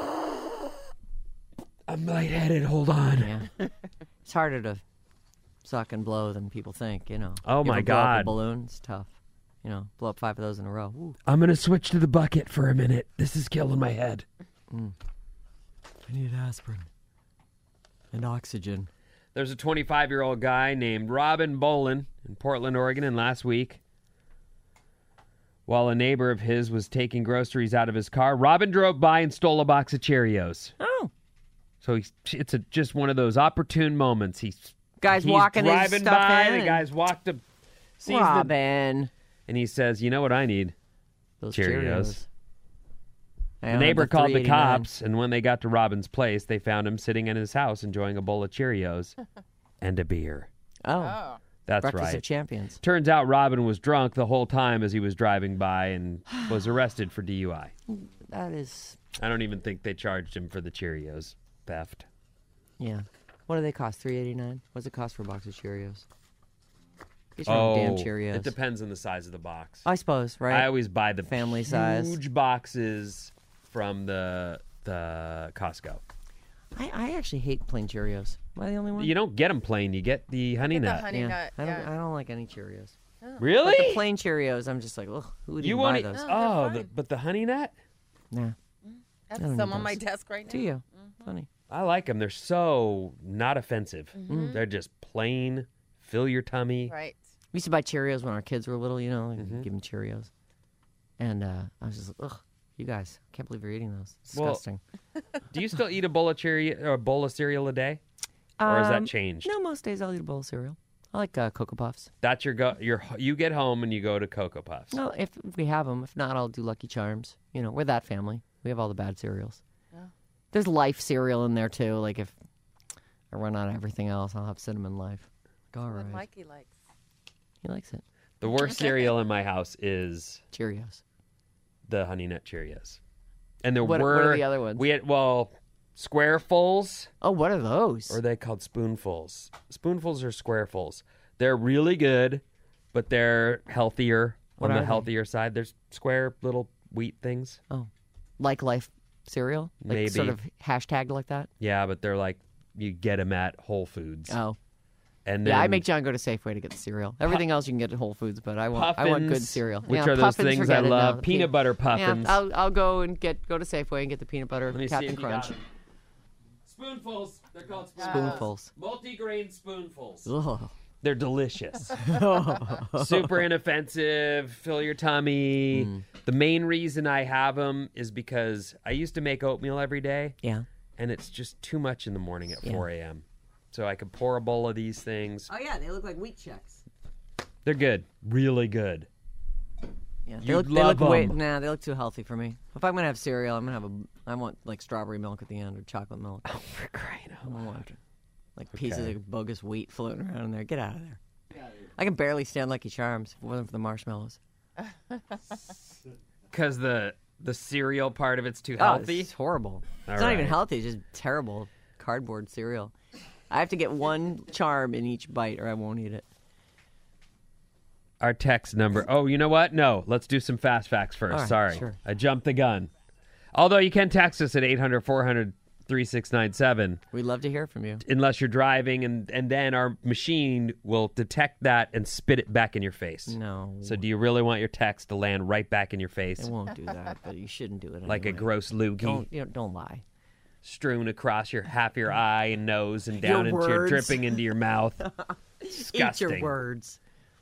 Speaker 4: I'm lightheaded. Hold on.
Speaker 3: Yeah. It's harder to suck and blow than people think, you know.
Speaker 4: Oh,
Speaker 3: You
Speaker 4: my
Speaker 3: ever blow up
Speaker 4: God.
Speaker 3: a balloon? It's tough. You know, blow up five of those in a row. Ooh.
Speaker 4: I'm going to switch to the bucket for a minute. This is killing my head.
Speaker 3: I need aspirin. And oxygen.
Speaker 4: There's a twenty-five-year-old guy named Robin Bolin in Portland, Oregon, and last week, while a neighbor of his was taking groceries out of his car, Robin drove by and stole a box of Cheerios.
Speaker 3: Oh.
Speaker 4: So he's, it's a, just one of those opportune moments. He's
Speaker 3: Guy's
Speaker 4: he's
Speaker 3: walking his
Speaker 4: driving
Speaker 3: stuff
Speaker 4: by.
Speaker 3: in
Speaker 4: The
Speaker 3: and-
Speaker 4: guy's walked up, sees the,
Speaker 3: Robin.
Speaker 4: and he says, "You know what I need?"
Speaker 3: Those
Speaker 4: Cheerios.
Speaker 3: Cheerios. I
Speaker 4: The
Speaker 3: don't
Speaker 4: neighbor
Speaker 3: have the
Speaker 4: called the
Speaker 3: three eighty-nine.
Speaker 4: cops, and when they got to Robin's place, they found him sitting in his house enjoying a bowl of Cheerios and a beer.
Speaker 3: Oh.
Speaker 5: Oh.
Speaker 4: That's
Speaker 3: Breakfast
Speaker 4: right.
Speaker 3: of Champions.
Speaker 4: Turns out Robin was drunk the whole time as he was driving by and was arrested for D U I.
Speaker 3: That is,
Speaker 4: I don't even think they charged him for the Cheerios theft.
Speaker 3: yeah. What do they cost? three eighty-nine. What's it cost for a box of Cheerios? Get your own damn Cheerios.
Speaker 4: It depends on the size of the box.
Speaker 3: I suppose, right?
Speaker 4: I always buy the
Speaker 3: Family
Speaker 4: huge
Speaker 3: size.
Speaker 4: boxes from the the Costco.
Speaker 3: I, I actually hate plain Cheerios. Am I the only one?
Speaker 4: You don't get them plain; you get the honey
Speaker 5: Get the
Speaker 4: nut.
Speaker 5: honey
Speaker 3: yeah.
Speaker 5: nut.
Speaker 3: I don't.
Speaker 5: yeah.
Speaker 3: I don't like any Cheerios.
Speaker 4: Really?
Speaker 3: But the plain Cheerios, I'm just like, ugh. Who would
Speaker 4: you
Speaker 3: even
Speaker 4: want
Speaker 3: buy those?
Speaker 5: No,
Speaker 4: Oh,
Speaker 5: they're
Speaker 4: the,
Speaker 5: fine.
Speaker 4: but the honey nut?
Speaker 3: Nah.
Speaker 5: I have
Speaker 3: I don't
Speaker 5: some
Speaker 3: need
Speaker 5: on my
Speaker 3: those.
Speaker 5: desk right now.
Speaker 3: Do you? Funny.
Speaker 4: I like them. They're so not offensive.
Speaker 3: Mm-hmm.
Speaker 4: They're just plain. Fill your tummy.
Speaker 5: Right.
Speaker 3: We used to buy Cheerios when our kids were little, you know, and
Speaker 4: Mm-hmm.
Speaker 3: give them Cheerios. And uh, I was just like, ugh, you guys, I can't believe you're eating those. It's
Speaker 4: Well,
Speaker 3: disgusting.
Speaker 4: Do you still eat a bowl of Cheerio or a bowl of cereal a day, or has
Speaker 3: Um,
Speaker 4: that changed?
Speaker 3: No, most days I'll eat a bowl of cereal. I like uh, Cocoa Puffs.
Speaker 4: That's your go. Your you get home and you go to Cocoa Puffs.
Speaker 3: No, if we have them. If not, I'll do Lucky Charms. You know, we're that family. We have all the bad cereals. There's Life cereal in there, too. Like, if I run out of everything else, I'll have Cinnamon Life. Like, all
Speaker 5: What
Speaker 3: right.
Speaker 5: Mikey likes.
Speaker 3: He likes it.
Speaker 4: The worst cereal in my house is
Speaker 3: Cheerios.
Speaker 4: the Honey Nut Cheerios, and there
Speaker 3: What- what
Speaker 4: were
Speaker 3: are the other ones?
Speaker 4: We had well, squarefuls,
Speaker 3: Oh, what are those?
Speaker 4: or are they called spoonfuls? Spoonfuls or squarefuls? They're really good, but they're healthier
Speaker 3: What
Speaker 4: on
Speaker 3: are
Speaker 4: the
Speaker 3: they?
Speaker 4: healthier side. There's square little wheat things.
Speaker 3: Oh, like Life cereal? Like
Speaker 4: Maybe.
Speaker 3: sort of hashtagged like that?
Speaker 4: Yeah, but they're like you get them at Whole Foods.
Speaker 3: Oh.
Speaker 4: And then
Speaker 3: Yeah, I make John go to Safeway to get the cereal. Everything else you can get at Whole Foods, but I want I want good
Speaker 4: Puffins,
Speaker 3: cereal.
Speaker 4: which
Speaker 3: yeah,
Speaker 4: are those
Speaker 3: Puffins,
Speaker 4: things I
Speaker 3: forget it, no,
Speaker 4: love.
Speaker 3: the
Speaker 4: Peanut
Speaker 3: pe-
Speaker 4: butter Puffins.
Speaker 3: Yeah, I'll I'll go and get go to Safeway and get the peanut butter
Speaker 4: Let me see
Speaker 3: Captain
Speaker 4: if you
Speaker 3: Crunch.
Speaker 4: got 'em. Spoonfuls. They're called
Speaker 3: Spoonfuls.
Speaker 4: Multi-grain spoonfuls.
Speaker 3: Ugh.
Speaker 4: They're delicious. Super inoffensive. Fill your tummy.
Speaker 3: Mm.
Speaker 4: The main reason I have them is because I used to make oatmeal every day,
Speaker 3: Yeah.
Speaker 4: and it's just too much in the morning at
Speaker 3: Yeah.
Speaker 4: four a.m. So I could pour a bowl of these things.
Speaker 3: Oh yeah, they look like wheat checks.
Speaker 4: They're good. Really good.
Speaker 3: Yeah, they
Speaker 4: You'd
Speaker 3: look, they look
Speaker 4: love
Speaker 3: way,
Speaker 4: 'em.
Speaker 3: nah, they look too healthy for me. If I'm gonna have cereal, I'm gonna have a I want like strawberry milk at the end or chocolate milk.
Speaker 4: Oh, for crying out
Speaker 3: I don't
Speaker 4: loud.
Speaker 3: want like pieces
Speaker 4: Okay.
Speaker 3: of bogus wheat floating around in there. Get out of there. I can barely stand Lucky Charms if it wasn't for the marshmallows.
Speaker 4: Because the the cereal part of it's too
Speaker 3: Oh,
Speaker 4: healthy.
Speaker 3: it's horrible.
Speaker 4: All
Speaker 3: it's not even
Speaker 4: right.
Speaker 3: healthy. It's just terrible cardboard cereal. I have to get one charm in each bite or I won't eat it.
Speaker 4: Our text number. Oh, you know what? No, let's do some fast facts first.
Speaker 3: All right,
Speaker 4: Sorry.
Speaker 3: sure.
Speaker 4: I jumped the gun. Although you can text us at eight hundred, four hundred, thirty-six ninety-seven
Speaker 3: We'd love to hear from you.
Speaker 4: unless you're driving, and, and then our machine will detect that and spit it back in your face.
Speaker 3: No.
Speaker 4: So do you really want your text to land right back in your face
Speaker 3: It won't do that, but you shouldn't do it
Speaker 4: like a
Speaker 3: anyway.
Speaker 4: gross loogie
Speaker 3: Don't, you know, don't lie.
Speaker 4: strewn across your half your eye and nose and down
Speaker 3: Your
Speaker 4: into your
Speaker 3: words.
Speaker 4: dripping into your mouth? Disgusting.
Speaker 3: Eat your words.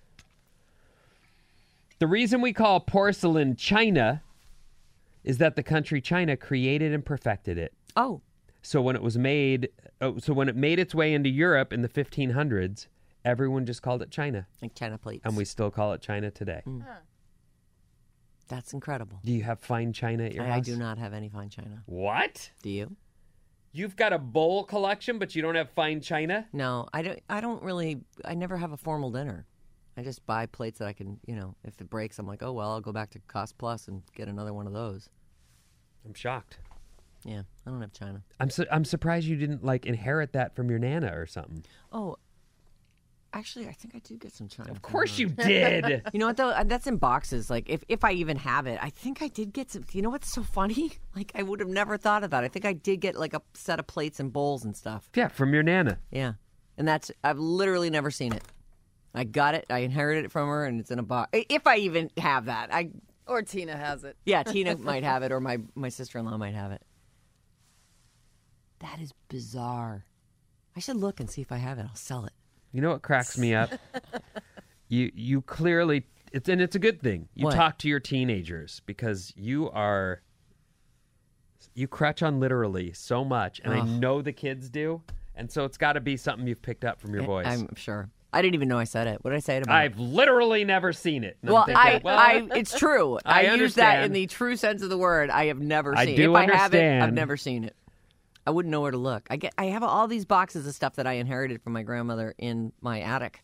Speaker 4: The reason we call porcelain China is that the country China created and perfected it.
Speaker 3: Oh,
Speaker 4: So when it was made, oh, so when it made its way into Europe in the fifteen hundreds, everyone just called it China,
Speaker 3: like China plates.
Speaker 4: and we still call it China today.
Speaker 3: That's incredible.
Speaker 4: Do you have fine china at your
Speaker 3: I,
Speaker 4: house?
Speaker 3: I do not have any fine china.
Speaker 4: What?
Speaker 3: Do you?
Speaker 4: You've got a bowl collection, but you don't have fine china?
Speaker 3: No, I don't. I don't really. I never have a formal dinner. I just buy plates that I can. You know, if it breaks, I'm like, oh well, I'll go back to Cost Plus and get another one of those.
Speaker 4: I'm shocked.
Speaker 3: Yeah, I don't have china.
Speaker 4: I'm su- I'm surprised you didn't like inherit that from your nana or something.
Speaker 3: Oh, actually, I think I do get some china.
Speaker 4: Of course you did.
Speaker 3: You know what though? Uh, That's in boxes. Like if, if I even have it, I think I did get some. You know what's so funny? Like I would have never thought of that. I think I did get like a set of plates and bowls and stuff.
Speaker 4: Yeah, from your nana.
Speaker 3: Yeah, and that's I've literally never seen it. I got it. I inherited it from her, and it's in a box. If I even have that, I
Speaker 5: Or Tina has it.
Speaker 3: yeah, Tina might have it, or my my sister in law might have it. That is bizarre. I should look and see if I have it. I'll sell it.
Speaker 4: You know what cracks me up? you you clearly it's and it's a good thing. You
Speaker 3: What?
Speaker 4: talk to your teenagers because you are you crutch on literally so much, and I
Speaker 3: Ugh.
Speaker 4: know the kids do, and so it's got to be something you've picked up from your voice.
Speaker 3: I'm sure. I didn't even know I said it. What did I say it about?
Speaker 4: I've literally never seen it. And I'm
Speaker 3: Well,
Speaker 4: thinking,
Speaker 3: I,
Speaker 4: well,
Speaker 3: I, it's true.
Speaker 4: I
Speaker 3: I, use that in
Speaker 4: understand.
Speaker 3: the true sense of the word. I have never
Speaker 4: I
Speaker 3: seen
Speaker 4: do
Speaker 3: it. If I have it, I've
Speaker 4: understand.
Speaker 3: never seen it. I wouldn't know where to look. I get, I have all these boxes of stuff that I inherited from my grandmother in my attic.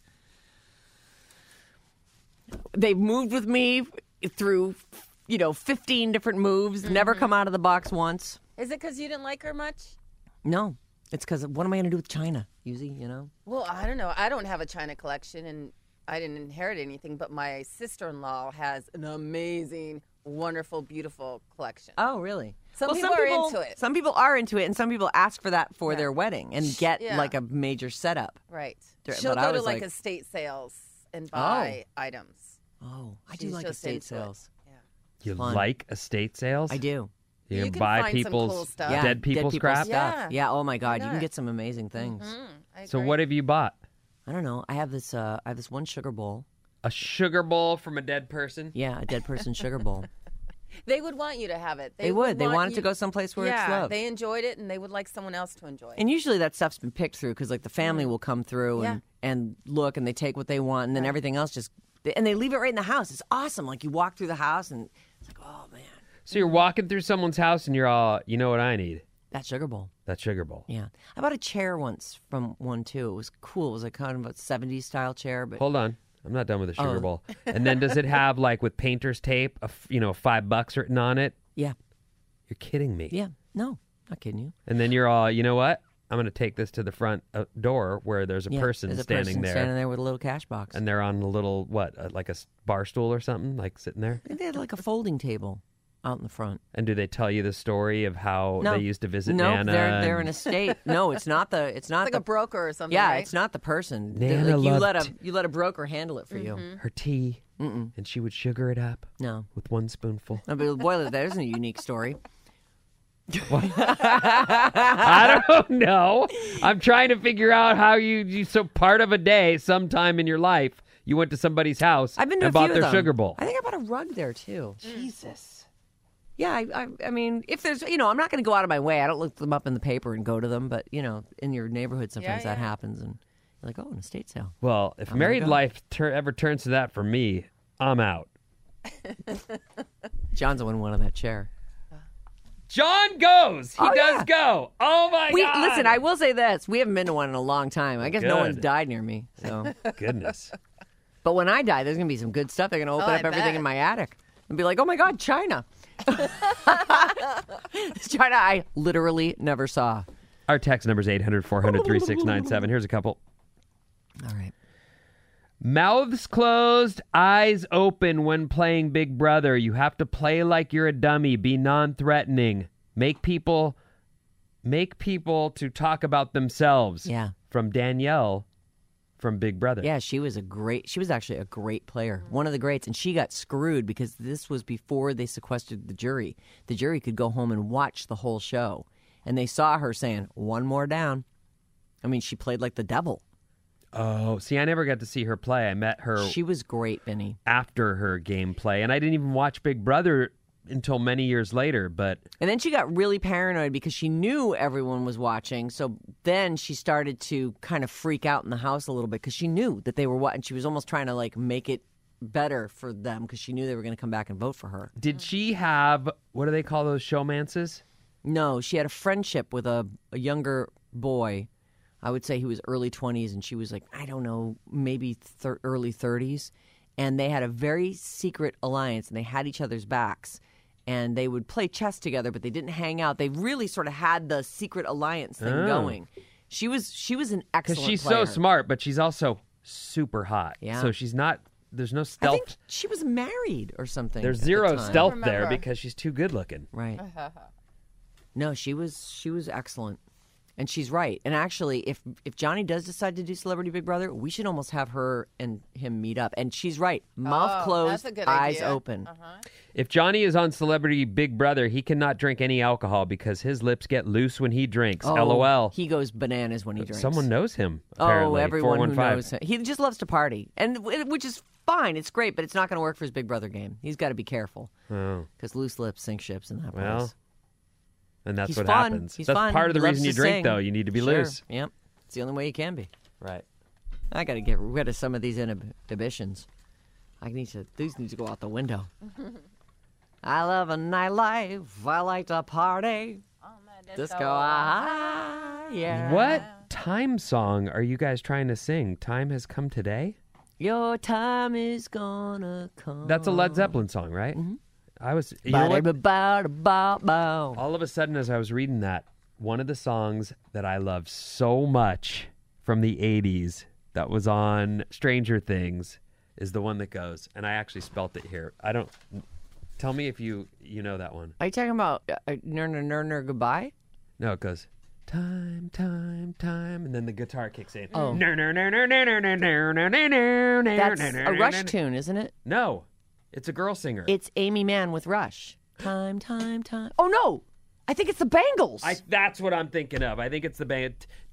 Speaker 3: They've moved with me through, you know, fifteen different moves. Never come out of the box once.
Speaker 5: Is it because you didn't like her much?
Speaker 3: No, it's because what am I going to do with China? Usually, you know.
Speaker 5: Well, I don't know. I don't have a China collection, and I didn't inherit anything, but my sister-in-law has an amazing, wonderful, beautiful collection.
Speaker 3: Oh, really?
Speaker 5: Some people are into it.
Speaker 3: Some people are into it, and some people ask for that for
Speaker 5: Yeah.
Speaker 3: their wedding and get
Speaker 5: Yeah.
Speaker 3: like a major setup.
Speaker 5: Right.
Speaker 3: There-
Speaker 5: She'll
Speaker 3: but I
Speaker 5: go to
Speaker 3: was
Speaker 5: like,
Speaker 3: like-
Speaker 5: estate sales and buy items.
Speaker 3: Oh, I do
Speaker 5: She's
Speaker 3: like
Speaker 5: just
Speaker 3: estate
Speaker 5: into it.
Speaker 3: sales.
Speaker 4: you
Speaker 3: fun.
Speaker 4: like estate sales?
Speaker 3: I do.
Speaker 4: You,
Speaker 5: You
Speaker 4: can
Speaker 5: can
Speaker 4: buy
Speaker 5: find some
Speaker 4: people's
Speaker 5: cool stuff.
Speaker 3: Yeah,
Speaker 4: dead people's crap.
Speaker 3: stuff.
Speaker 5: Yeah.
Speaker 3: Yeah. Oh my God, you can
Speaker 5: not?
Speaker 3: get some amazing things.
Speaker 5: Mm, I
Speaker 4: So
Speaker 5: agree.
Speaker 4: what have you bought?
Speaker 3: I don't know. I have this. Uh, I have this one sugar bowl.
Speaker 4: A sugar bowl from a dead person?
Speaker 3: Yeah, a dead person sugar bowl.
Speaker 5: They would want you to have it.
Speaker 3: They would. They
Speaker 5: want
Speaker 3: want it
Speaker 5: you-
Speaker 3: to go someplace where
Speaker 5: yeah,
Speaker 3: it's loved.
Speaker 5: they enjoyed it, and they would like someone else to enjoy it.
Speaker 3: And usually that stuff's been picked through because like the family will come through and,
Speaker 5: Yeah.
Speaker 3: and look and they take what they want and then everything else just and they leave it right in the house. It's awesome. Like you walk through the house and it's like, oh man,
Speaker 4: So you're walking through someone's house and you're all, you know what I need?
Speaker 3: that sugar bowl.
Speaker 4: That sugar bowl.
Speaker 3: Yeah, I bought a chair once from one too. It was cool. It was like kind of a seventies style chair, but
Speaker 4: Hold on. I'm not done with the sugar
Speaker 3: Oh.
Speaker 4: bowl. And then does it have, like, with painter's tape, a f- you know, five bucks written on it?
Speaker 3: yeah,
Speaker 4: You're kidding me.
Speaker 3: yeah, no, not kidding you.
Speaker 4: And then you're all, you know what? I'm going to take this to the front uh, door where there's a
Speaker 3: Yeah,
Speaker 4: person
Speaker 3: there's a
Speaker 4: standing
Speaker 3: person
Speaker 4: there.
Speaker 3: standing there with a little cash box.
Speaker 4: And they're on a little, what, uh, like a s- bar stool or something, like sitting there?
Speaker 3: I think they had like a folding table out in the front.
Speaker 4: And do they tell you the story of how
Speaker 3: No,
Speaker 4: they used to visit
Speaker 3: no,
Speaker 4: Nana?
Speaker 3: they're they're
Speaker 4: and-
Speaker 3: an estate. No, it's not the it's not
Speaker 5: It's like
Speaker 3: the
Speaker 5: a broker or something.
Speaker 3: yeah,
Speaker 5: right?
Speaker 3: it's not the person.
Speaker 4: Nana
Speaker 3: Like, you
Speaker 4: loved
Speaker 3: let a
Speaker 4: t-
Speaker 3: you let a broker handle it for you.
Speaker 4: her tea,
Speaker 3: Mm-mm.
Speaker 4: and she would sugar it up
Speaker 3: No,
Speaker 4: with one spoonful.
Speaker 3: no, but boy, that isn't a unique story.
Speaker 4: I don't know. I'm trying to figure out how you, you so part of a day, sometime in your life, you went to somebody's house
Speaker 3: I've been to
Speaker 4: and
Speaker 3: a
Speaker 4: bought
Speaker 3: few
Speaker 4: their
Speaker 3: of them.
Speaker 4: sugar bowl.
Speaker 3: I think I bought a rug there too.
Speaker 4: Jesus.
Speaker 3: Yeah, I, I, I mean, if there's, you know, I'm not going to go out of my way. I don't look them up in the paper and go to them, but you know, in your neighborhood, sometimes
Speaker 5: Yeah,
Speaker 3: that
Speaker 5: yeah.
Speaker 3: happens, and you're like, oh, an estate sale.
Speaker 4: Well, if
Speaker 3: gonna
Speaker 4: married
Speaker 3: go.
Speaker 4: life tur- ever turns to that for me, I'm out.
Speaker 3: John's the one who wanted that chair.
Speaker 4: John goes. He
Speaker 3: Oh,
Speaker 4: does
Speaker 3: yeah.
Speaker 4: go. Oh, my
Speaker 3: We
Speaker 4: God.
Speaker 3: listen. I will say this: we haven't been to one in a long time. I guess no
Speaker 4: Good.
Speaker 3: one's died near me. So,
Speaker 4: Goodness.
Speaker 3: but when I die, there's gonna be some good stuff. They're gonna open
Speaker 5: Oh, I
Speaker 3: up everything
Speaker 5: bet.
Speaker 3: in my attic and be like, "Oh my God, China!" China, I literally never saw.
Speaker 4: Our text number is eight hundred, four hundred, thirty-six ninety-seven. Here's a couple.
Speaker 3: All right.
Speaker 4: Mouths closed, eyes open when playing Big Brother. You have to play like you're a dummy. Be non-threatening. Make people, make people to talk about themselves.
Speaker 3: Yeah.
Speaker 4: From Danielle from Big Brother.
Speaker 3: Yeah, she was a great. She was actually a great player, one of the greats, and she got screwed because this was before they sequestered the jury. The jury could go home and watch the whole show, and they saw her saying, "One more down." I mean, she played like the devil.
Speaker 4: Oh, see, I never got to see her play. I met her
Speaker 3: She was great, Benny.
Speaker 4: after her gameplay, and I didn't even watch Big Brother until many years later. But
Speaker 3: And then she got really paranoid because she knew everyone was watching. So then she started to kind of freak out in the house a little bit because she knew that they were watching. She was almost trying to like make it better for them because she knew they were going to come back and vote for her.
Speaker 4: did she have, what do they call those showmances?
Speaker 3: No, she had a friendship with a, a younger boy. I would say he was early twenties, and she was like, I don't know, maybe thir- early thirties. And they had a very secret alliance, and they had each other's backs. And they would play chess together, but they didn't hang out. They really sort of had the secret alliance thing
Speaker 4: Oh.
Speaker 3: going. She was she was an
Speaker 4: Because
Speaker 3: excellent
Speaker 4: she's
Speaker 3: player.
Speaker 4: so smart, but she's also super hot.
Speaker 3: Yeah.
Speaker 4: So she's not, there's no
Speaker 3: I
Speaker 4: stealth.
Speaker 3: think she was married or something.
Speaker 4: There's
Speaker 3: at the
Speaker 4: zero
Speaker 3: time.
Speaker 4: stealth there
Speaker 5: Remember.
Speaker 4: because she's too good looking.
Speaker 3: Right. No, she was she was excellent. And she's right. And actually, if if Johnny does decide to do Celebrity Big Brother, we should almost have her and him meet up. And she's right. Mouth
Speaker 5: Oh,
Speaker 3: closed,
Speaker 5: that's a good
Speaker 3: eyes
Speaker 5: idea.
Speaker 3: open.
Speaker 4: If Johnny is on Celebrity Big Brother, he cannot drink any alcohol because his lips get loose when he drinks.
Speaker 3: Oh,
Speaker 4: LOL.
Speaker 3: He goes bananas when he drinks.
Speaker 4: Someone knows him,
Speaker 3: Oh,
Speaker 4: apparently.
Speaker 3: everyone who
Speaker 4: four one five.
Speaker 3: knows him. He just loves to party, and which is fine. It's great, but it's not going to work for his Big Brother game. He's got to be careful
Speaker 4: Oh,
Speaker 3: because loose lips sink ships in that
Speaker 4: well,
Speaker 3: place.
Speaker 4: and that's
Speaker 3: He's
Speaker 4: what
Speaker 3: fun.
Speaker 4: happens.
Speaker 3: He's
Speaker 4: that's
Speaker 3: fun.
Speaker 4: part of the
Speaker 3: He loves
Speaker 4: reason you
Speaker 3: to
Speaker 4: drink,
Speaker 3: sing.
Speaker 4: though. You need to be
Speaker 3: Sure.
Speaker 4: loose.
Speaker 3: Yep. It's the only way you can be.
Speaker 4: Right.
Speaker 3: I got to get rid of some of these inhibitions. I need to. These need to go out the window. I love a nightlife. I like to party. Disco. Ah, yeah.
Speaker 4: What time song are you guys trying to sing? Time Has Come Today?
Speaker 3: Your time is gonna come.
Speaker 4: That's a Led Zeppelin song, right? I was. You know what?
Speaker 3: Ba-da-ba-ba-ba-ba.
Speaker 4: All of a sudden, as I was reading that, one of the songs that I love so much from the eighties that was on Stranger Things is the one that goes, and I actually spelt it here. I don't. Tell me if you you know that one.
Speaker 3: Are you talking about uh, Ner Ner Ner Ner Goodbye?
Speaker 4: No, it goes time, time, time, and then the guitar kicks in.
Speaker 3: Oh.
Speaker 4: Ner, ner, ner, ner, ner, ner, ner, ner, ner, ner, ner,
Speaker 3: That's
Speaker 4: ner,
Speaker 3: a
Speaker 4: ner,
Speaker 3: Rush
Speaker 4: ner.
Speaker 3: tune, isn't it?
Speaker 4: No, it's a girl singer.
Speaker 3: It's Amy Mann with Rush. Time, time, time. Oh no, I think it's the Bangles.
Speaker 4: I, that's what I'm thinking of. I think it's the band.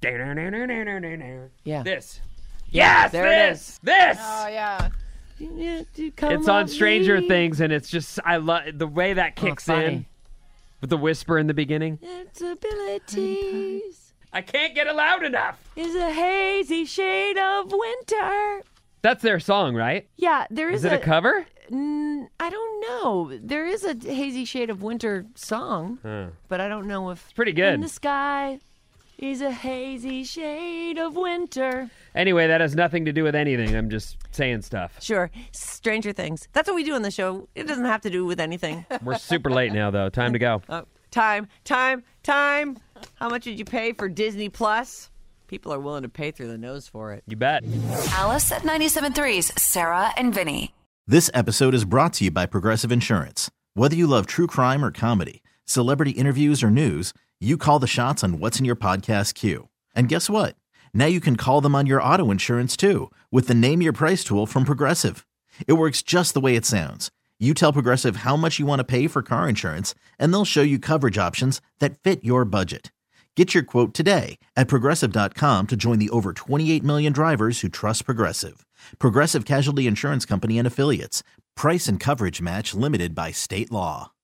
Speaker 3: Yeah.
Speaker 4: This.
Speaker 3: Yeah,
Speaker 4: Yes,
Speaker 3: there it
Speaker 4: this,
Speaker 3: is.
Speaker 4: This.
Speaker 5: Oh yeah.
Speaker 4: It's on Stranger Things, and it's just I love the way that kicks in
Speaker 3: Oh, funny.
Speaker 4: with the whisper in the beginning.
Speaker 3: Abilities
Speaker 4: I can't get it loud enough.
Speaker 3: is a hazy shade of winter.
Speaker 4: That's their song, right?
Speaker 3: Yeah, there is,
Speaker 4: Is it a cover?
Speaker 3: Mm, I don't know. There is a hazy shade of winter song,
Speaker 4: Huh.
Speaker 3: but I don't know if
Speaker 4: It's pretty good.
Speaker 3: in the sky is a hazy shade of winter.
Speaker 4: Anyway, that has nothing to do with anything. I'm just saying stuff.
Speaker 3: Sure, Stranger Things. That's what we do on the show. It doesn't have to do with anything.
Speaker 4: We're super late now, though. Time to go.
Speaker 3: Oh, time, time, time. How much did you pay for Disney Plus? People are willing to pay through the nose for it.
Speaker 4: You bet.
Speaker 2: Alice at ninety-seven point three's Sarah and Vinny.
Speaker 1: This episode is brought to you by Progressive Insurance. Whether you love true crime or comedy, celebrity interviews or news, you call the shots on what's in your podcast queue. And guess what? Now you can call them on your auto insurance too with the Name Your Price tool from Progressive. It works just the way it sounds. You tell Progressive how much you want to pay for car insurance, and they'll show you coverage options that fit your budget. Get your quote today at Progressive dot com to join the over twenty-eight million drivers who trust Progressive. Progressive Casualty Insurance Company and Affiliates. Price and coverage match limited by state law.